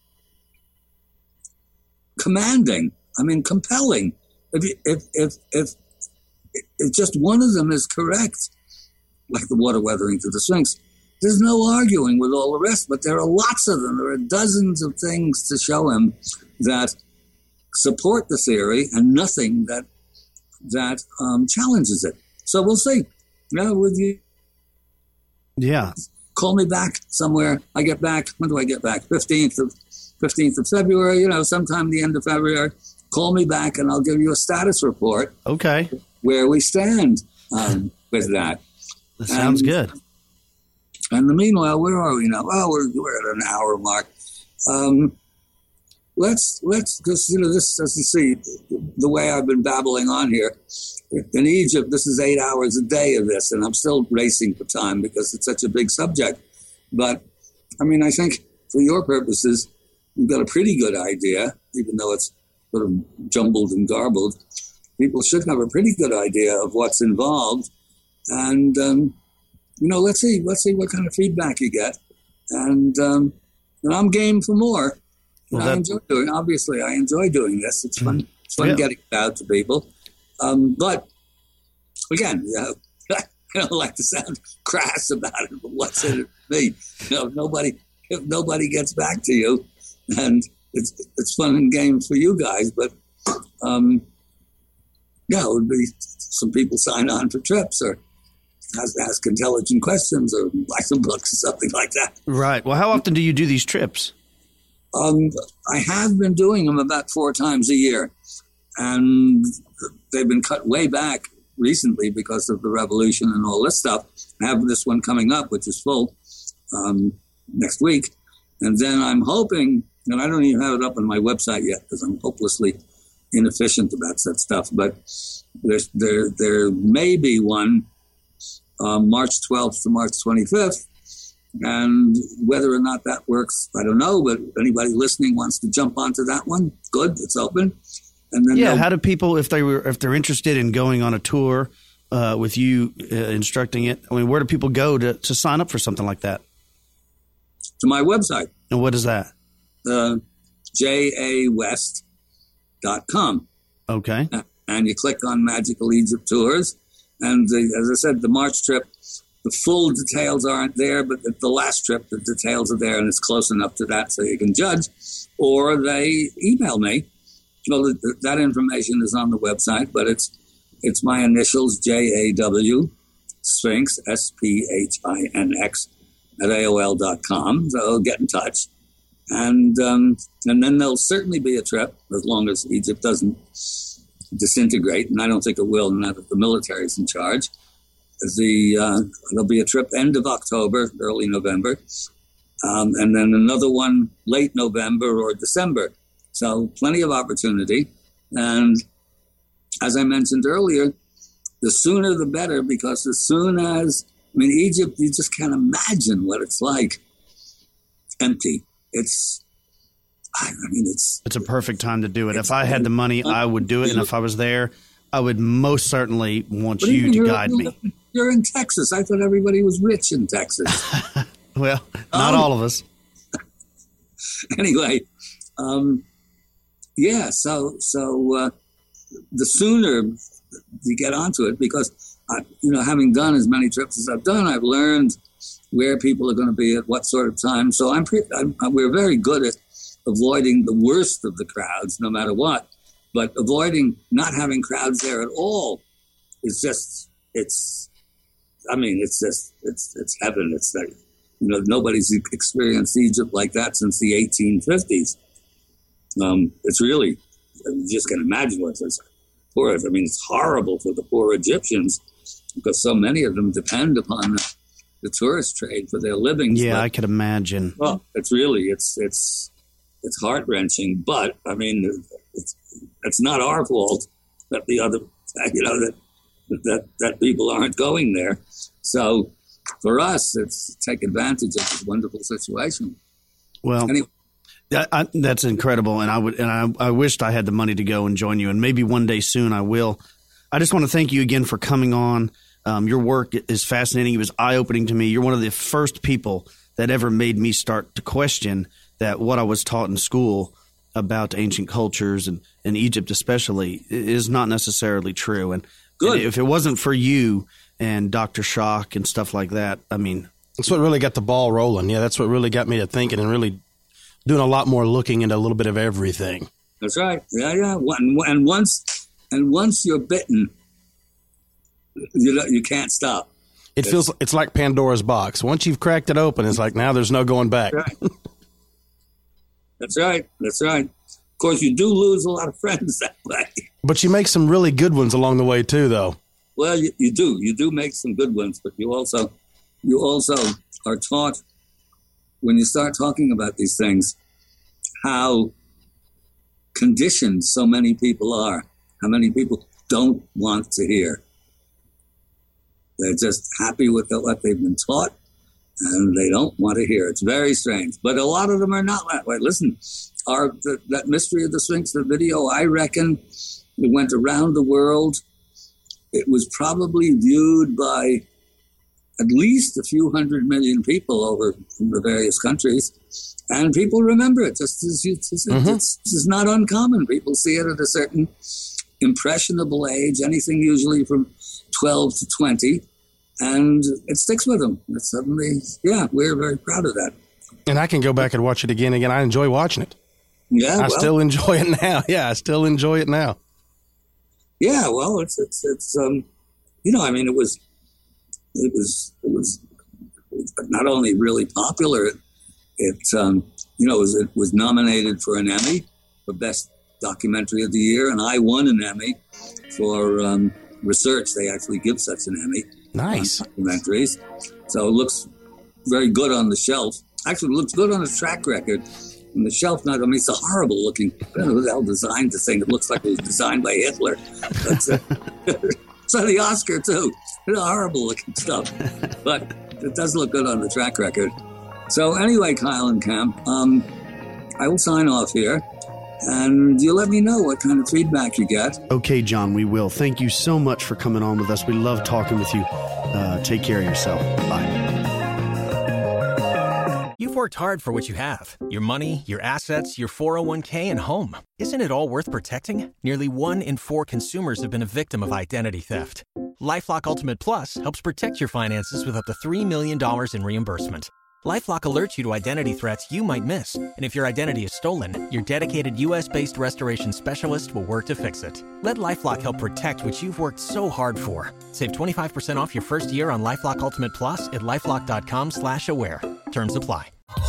commanding, I mean, compelling. If, if, if, if, if just one of them is correct, like the water weathering to the Sphinx, there's no arguing with all the rest, but there are lots of them. There are dozens of things to show him that support the theory and nothing that that um, challenges it. So we'll see. You know, with you, yeah. Call me back somewhere. I get back. When do I get back? Fifteenth of fifteenth of February. You know, sometime the end of February. Call me back, and I'll give you a status report. Okay. Where we stand um, with that. That sounds and, good. And the meanwhile, where are we now? Oh, we're we're at an hour mark. Um, Let's, let's, because, you know, this, as you see, the way I've been babbling on here, in Egypt, this is eight hours a day of this, and I'm still racing for time because it's such a big subject. But, I mean, I think for your purposes, you've got a pretty good idea, even though it's sort of jumbled and garbled. People should have a pretty good idea of what's involved. And, um, you know, let's see, let's see what kind of feedback you get. And, um, and I'm game for more. Well, I enjoy doing. Obviously, I enjoy doing this. It's fun. It's fun yeah. getting it out to people. Um, but again, you know, I don't like to sound crass about it. But what's in it for me? You know, if nobody, if nobody gets back to you, and it's it's fun and games for you guys. But um, yeah, it would be some people sign on for trips or ask, ask intelligent questions or buy some books or something like that. Right. Well, how often do you do these trips? Um, I have been doing them about four times a year, and they've been cut way back recently because of the revolution and all this stuff. have this one coming up, which is full um, next week. And then I'm hoping, and I don't even have it up on my website yet because I'm hopelessly inefficient about that stuff, but there's, there there may be one uh, March twelfth to March twenty-fifth. And whether or not that works, I don't know. But if anybody listening wants to jump onto that one, good, it's open. And then yeah, how do people, if they were if they're interested in going on a tour uh, with you uh, instructing it, I mean, where do people go to, to sign up for something like that? To my website. And what is that? Uh, J A West dot com. Okay. And you click on Magical Egypt Tours. And the, as I said, the March trip, the full details aren't there, but at the last trip, the details are there, and it's close enough to that so you can judge. Or they email me. Well, that information is on the website, but it's it's my initials, J A W, Sphinx, S P H I N X, at A O L dot com. So get in touch. And um, and then there'll certainly be a trip, as long as Egypt doesn't disintegrate, and I don't think it will, now that the military is in charge. The uh, there'll be a trip end of October, early November, um, and then another one late November or December. So plenty of opportunity. And as I mentioned earlier, the sooner the better, because as soon as, I mean, Egypt, you just can't imagine what it's like. Empty. It's, I mean, it's... It's a perfect time to do it. If I had the money, I would do it. And if I was there, I would most certainly want you to guide me. You're in Texas. I thought everybody was rich in Texas. Well, not um, all of us. Anyway, um, yeah, so so uh, the sooner you get onto it, because, I, you know, having done as many trips as I've done, I've learned where people are going to be at what sort of time. So I'm, pre- I'm we're very good at avoiding the worst of the crowds, no matter what. But avoiding not having crowds there at all is just, it's, I mean, it's just, it's it's heaven. It's like, you know, nobody's experienced Egypt like that since the eighteen fifties. Um, it's really, you just can imagine what it's for. I mean, it's horrible for the poor Egyptians because so many of them depend upon the, the tourist trade for their living. Yeah, but, I could imagine. Well, it's really, it's it's it's heart wrenching. But I mean, it's it's not our fault that the other, you know, that that that people aren't going there. So for us, it's take advantage of this wonderful situation. Well, anyway. That, I, that's incredible, and I would, and I, I wished I had the money to go and join you, and maybe one day soon I will. I just want to thank you again for coming on. Um, your work is fascinating. It was eye-opening to me. You're one of the first people that ever made me start to question that what I was taught in school about ancient cultures and, and Egypt especially is not necessarily true. And, and if it wasn't for you and Doctor Shock and stuff like that, I mean, that's what really got the ball rolling. Yeah, that's what really got me to thinking and really doing a lot more looking into a little bit of everything. That's right. Yeah, yeah. And once, and once you're bitten, you know, you can't stop. It it's, feels it's like Pandora's box. Once you've cracked it open, it's like now there's no going back. That's right. That's right. That's right. Of course, you do lose a lot of friends that way. But you make some really good ones along the way too, though. Well, you, you do. You do make some good ones, but you also, you also are taught, when you start talking about these things, how conditioned so many people are, how many people don't want to hear. They're just happy with the, what they've been taught, and they don't want to hear. It's very strange. But a lot of them are not that way. Listen, our, the, that Mystery of the Sphinx, the video, I reckon it went around the world. It was probably viewed by at least a few hundred million people over from the various countries, and people remember it. Just as you, it's, mm-hmm. it's, it's not uncommon. People see it at a certain impressionable age, anything usually from twelve to twenty, and it sticks with them. It's suddenly, yeah, we're very proud of that. And I can go back and watch it again. Again, I enjoy watching it. Yeah, I well, still enjoy it now. Yeah, I still enjoy it now. Yeah, well, it's it's it's um, you know, I mean, it was. It was it was not only really popular, it, it um, you know it was, it was nominated for an Emmy for Best Documentary of the Year, and I won an Emmy for um, research. They actually give such an Emmy Nice. Documentaries. So it looks very good on the shelf. Actually, it looks good on the track record. And the shelf, not, I mean, it's a horrible looking, I don't know who the hell designed this thing. It looks like it was designed by Hitler. But, uh, so the Oscar, too. It's horrible looking stuff. But it does look good on the track record. So anyway, Kyle and Cam, um, I will sign off here. And you let me know what kind of feedback you get. Okay, John, we will. Thank you so much for coming on with us. We love talking with you. Uh, take care of yourself. Bye. You've worked hard for what you have. Your money, your assets, your four oh one k, and home. Isn't it all worth protecting? Nearly one in four consumers have been a victim of identity theft. LifeLock Ultimate Plus helps protect your finances with up to three million dollars in reimbursement. LifeLock alerts you to identity threats you might miss. And if your identity is stolen, your dedicated U S based restoration specialist will work to fix it. Let LifeLock help protect what you've worked so hard for. Save twenty-five percent off your first year on LifeLock Ultimate Plus at LifeLock.com slash aware. Terms apply.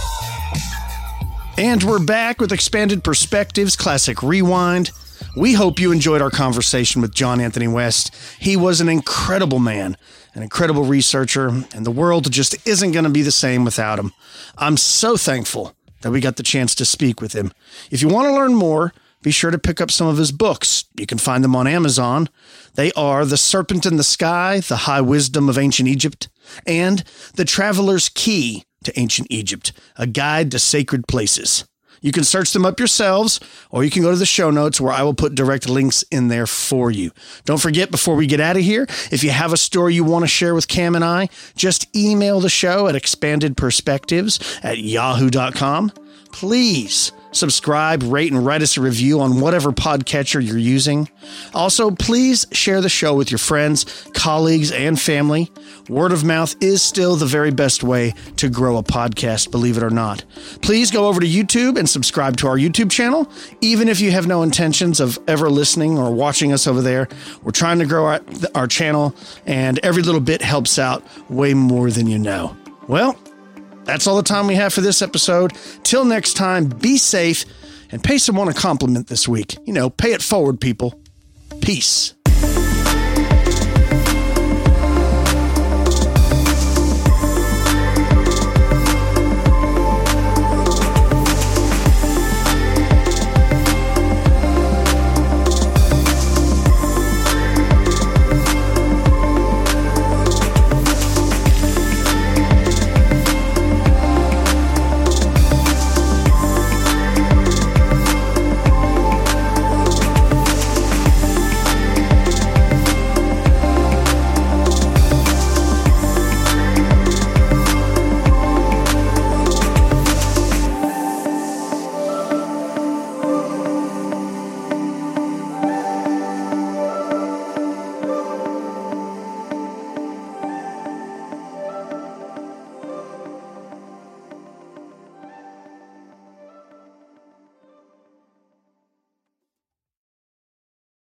And we're back with Expanded Perspectives Classic Rewind. We hope you enjoyed our conversation with John Anthony West. He was an incredible man, an incredible researcher, and the world just isn't going to be the same without him. I'm so thankful that we got the chance to speak with him. If you want to learn more, be sure to pick up some of his books. You can find them on Amazon. They are The Serpent in the Sky, The High Wisdom of Ancient Egypt, and The Traveler's Key to Ancient Egypt, A Guide to Sacred Places. You can search them up yourselves, or you can go to the show notes where I will put direct links in there for you. Don't forget, before we get out of here, if you have a story you want to share with Cam and I, just email the show at expandedperspectives at yahoo dot com. Please subscribe, rate, and write us a review on whatever podcatcher you're using. Also, please share the show with your friends, colleagues, and family. Word of mouth is still the very best way to grow a podcast, believe it or not. Please go over to YouTube and subscribe to our YouTube channel. Even if you have no intentions of ever listening or watching us over there, we're trying to grow our, our channel, and every little bit helps out way more than you know. Well, that's all the time we have for this episode. Till next time, be safe and pay someone a compliment this week. You know, pay it forward, people. Peace.